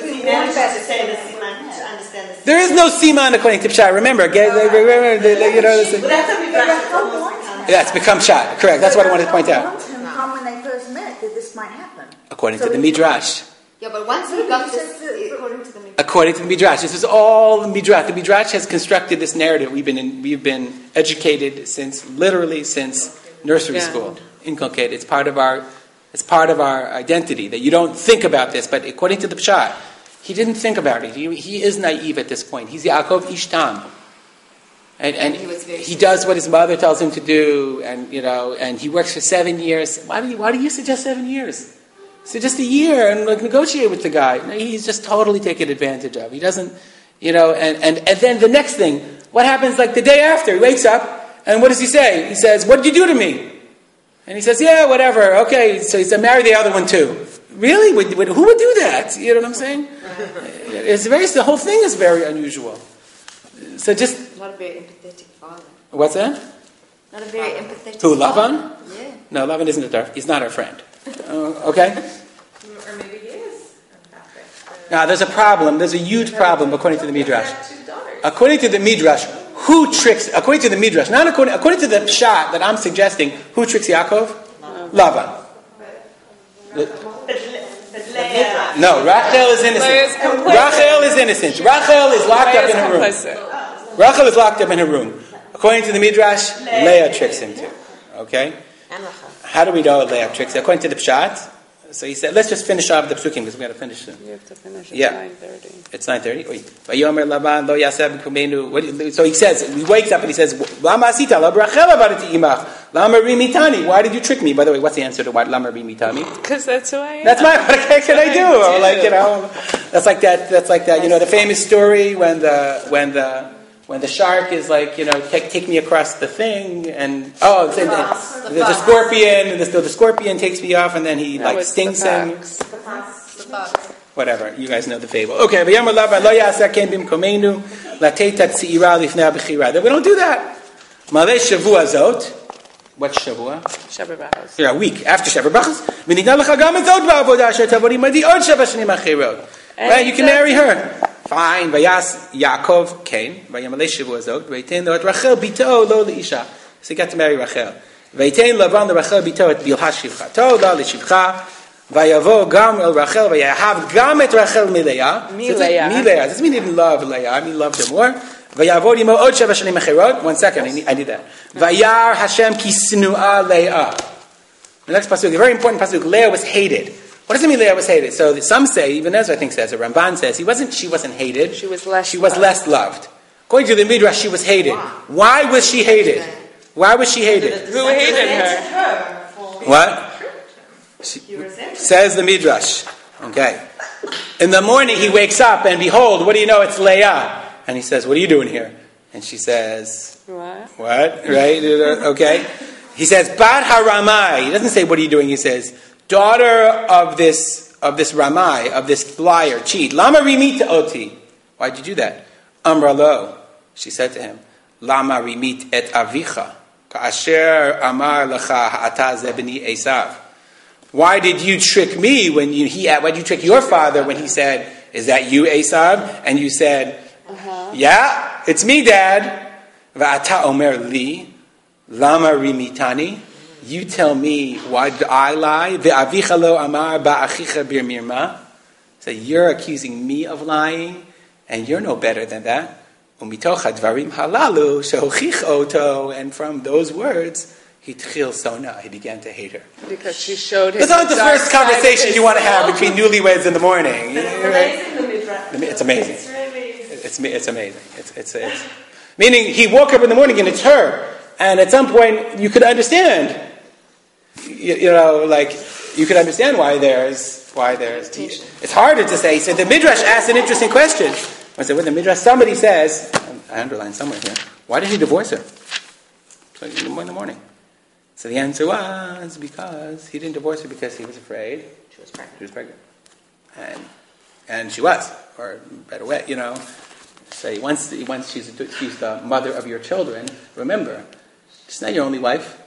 There is no siman according to Pshat. Remember, get, you know, yeah, it's become Pshat. Correct. That's what I wanted to point out. From when they first met, that this might happen. According to the Midrash. Yeah, but once he got this, according to the Midrash. According to the Midrash, this is all the Midrash. The Midrash has constructed this narrative. We've been in, we've been educated since literally since nursery yeah. school. Inculcated. It's part of our it's part of our identity that you don't think about this. But according to the Pshat, he didn't think about it. He, he is naive at this point. He's Yaakov Ishtam. And, and he, he does what his mother tells him to do, and you know, and he works for seven years. Why do you why do you suggest seven years? So just a year and like negotiate with the guy. He's just totally taken advantage of. He doesn't, you know, and, and, and then the next thing, what happens like the day after? He wakes up and what does he say? He says, "What did you do to me?" And he says, "Yeah, whatever. Okay." So he said, "Marry the other one too." Really? Would, would, who would do that? You know what I'm saying? It's very. The whole thing is very unusual. So just not a very empathetic father. What's that? Not a very empathetic. Who, Lavan? Yeah. No, Lavan isn't our. He's not our friend. Uh, okay. Or maybe he is empathic. Now, there's a problem. There's a huge problem according to the Midrash. According to the Midrash, who tricks? According to the Midrash, not according. According to the Pshat that I'm suggesting, who tricks Yaakov? Lavan. No, Rachel is innocent. Rachel is innocent. Rachel is locked up in her room. Rachel is locked up in her room. According to the Midrash, Leah tricks him too. Okay? How do we know Leah tricks him? According to the Pshat, so he said, let's just finish off the psukim because we got to finish soon. You have to finish at yeah. nine thirty. It's nine thirty? Vayomer Laban lo yaseh b'kumenu. So he says, he wakes up and he says, Lama asita la brachel avarati imach. Lama rimitani. Why did you trick me? By the way, what's the answer to why Lama rimitani? Because that's who I am. That's my, what can I do? I'm like, you know, that's like that, that's like that, you know, the famous story when the, when the, when the shark is like, you know, take, take me across the thing, and oh, it's, it's, the, the scorpion, and the, the scorpion takes me off, and then he no, like stings him. Whatever, you guys know the fable. Okay, we don't do that. Malay Shavua Zot. What's Shavua? Shavuot Brachos. Yeah, a week after Shavuot Brachos. Right, you can marry her. Fine. Vayas Yaakov came. Vayamalei Shavua Zot. Vaytein lo et Rachel bito lo leisha. So he got to marry Rachel. Vaytein Lavan lo Rachel bito et Bilha shivchato lo leshivcha. Vayavo gam el Rachel. Vayahav gam et Rachel mileya. Mileya. Mileya. Doesn't mean he didn't love Leah. I mean, he loved her more. Vayavo dimo od sheva shanim achirot. One second. I need, I need that. Vayar Hashem ki sinua Leah. The next pasuk, a very important pasuk. Leah was hated. What does it mean Leah was hated? So some say, even Ezra I think says, or Ramban says, he wasn't. She wasn't hated. She was less. She was loved. less loved. According to the Midrash, she was hated. Why was she hated? Why was she hated? Who hated her? What? She, says the Midrash. Okay. In the morning he wakes up and behold, what do you know? It's Leah. And he says, "What are you doing here?" And she says, "What? What? Right? Okay. He says, "Bat haramai." He doesn't say, "What are you doing?" He says, "Daughter of this of this Ramai, of this liar, cheat. Lama rimita oti." Why did you do that? Amra lo. She said to him, "Lama rimit et avicha, ka'asher amar lecha ha'ata zebni Esav." Why did you trick me when you he? Why did you trick your father when he said, "Is that you, Esav?" And you said, uh-huh. "Yeah, it's me, Dad." Va'ata omer li, lama rimitani. You tell me, why did I lie? Ve'avicha lo amar ba'achicha bir mirma. So you're accusing me of lying, and you're no better than that. Umitocha dvarim halalu shehochich oto. And from those words, he tchil sona. He began to hate her. Because she showed him. That's not the first conversation you want to have between newlyweds in the morning. It's amazing. It's it's amazing. It's it's it's meaning he woke up in the morning and it's her. And at some point you could understand. You, you know, like you could understand why there's why there's. It's harder to say. So the Midrash asked an interesting question. I said, "When the Midrash, somebody says, I underlined somewhere here, why did he divorce her?" So in the morning, So the answer was because he didn't divorce her because he was afraid She was pregnant. she was pregnant. And and she was, or better way, you know. Say once once she's she's the mother of your children, remember, she's not your only wife.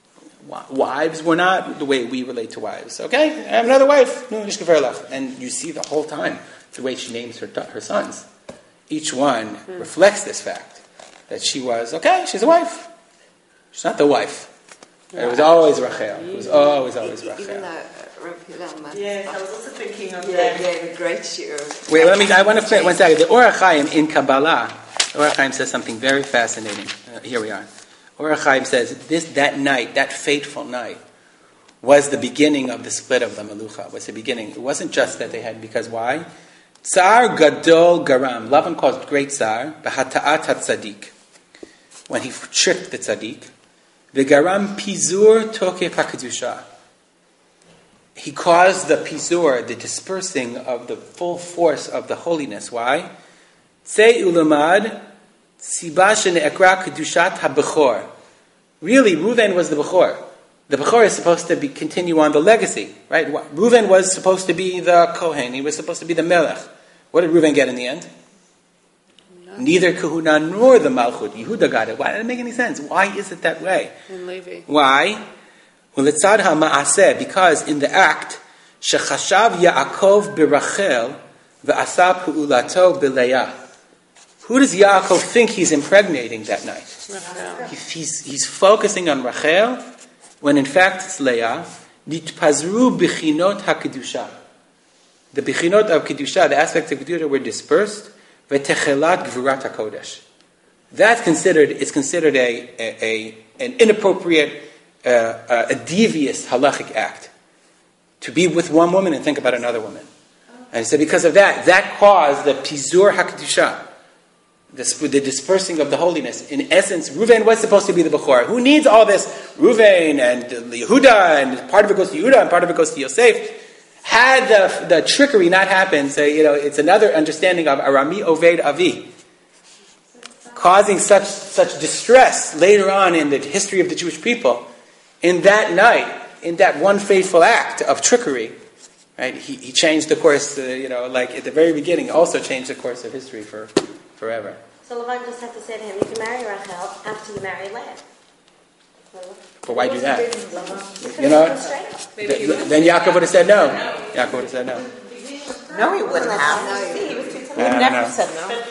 Wives were not the way we relate to wives. Okay, I have another wife. No, and you see the whole time the way she names her her sons. Each one mm. reflects this fact that she was okay. She's a wife. She's not the wife. Yeah. It was always Rachel. It was always always Rachel. Even though Rav Yes, I was also thinking of yeah, that. gave a great share. Wait, let me. I want to play one second. The Or HaChaim in Kabbalah. The Or HaChaim says something very fascinating. Uh, here we are. Or HaChaim says this that night, that fateful night, was the beginning of the split of the Melucha. Was the beginning. It wasn't just that they had because why? Tsar Gadol Garam. Lavan caused great tsar. B'hata'at HaTzadik. When he tricked the tzaddik. V'garam pizur tokef HaKedusha. He caused the pizur, the dispersing of the full force of the holiness. Why? Tzei ulamad siba shene'ekra kedushat ha-bechor. Really, Reuven was the Bechor. The Bechor is supposed to be, continue on the legacy, right? Reuven was supposed to be the Kohen. He was supposed to be the Melech. What did Reuven get in the end? No. Neither Kahuna nor the Malchut. Yehuda got it. Why didn't it make any sense? Why is it that way? And Levi. Why? Well, Litzad ha'ma'aseh, because in the act, shechashav Yaakov birachel ve'asa pu'ulato b'leah. Who does Yaakov think he's impregnating that night? Rachel. He, he's, he's focusing on Rachel, when in fact it's Leah. Nitpazru bichinot hakedusha. The bichinot of kedusha, the aspects of kedusha, were dispersed. Ve'techelat gvurat hakodesh. That's considered. It's considered a, a, a an inappropriate, uh, uh, a devious halachic act to be with one woman and think about another woman. And so, because of that, that caused the pizur hakedusha. The, the dispersing of the holiness. In essence, Reuven was supposed to be the Bechor. Who needs all this? Reuven and Yehuda, and part of it goes to Yehuda, and part of it goes to Yosef. Had the, the trickery not happened, so, you know, it's another understanding of Arami Oved Avi, causing such such distress later on in the history of the Jewish people. In that night, in that one fateful act of trickery, right? He, he changed the course. Uh, you know, like at the very beginning, also changed the course of history for. Forever. So Lavan just had to say to him, you can marry Rachel after you marry Leah. But why do that? You know, th- then Yaakov would have said no. Yaakov would have said no. No, he wouldn't have. See, he was too He never said no.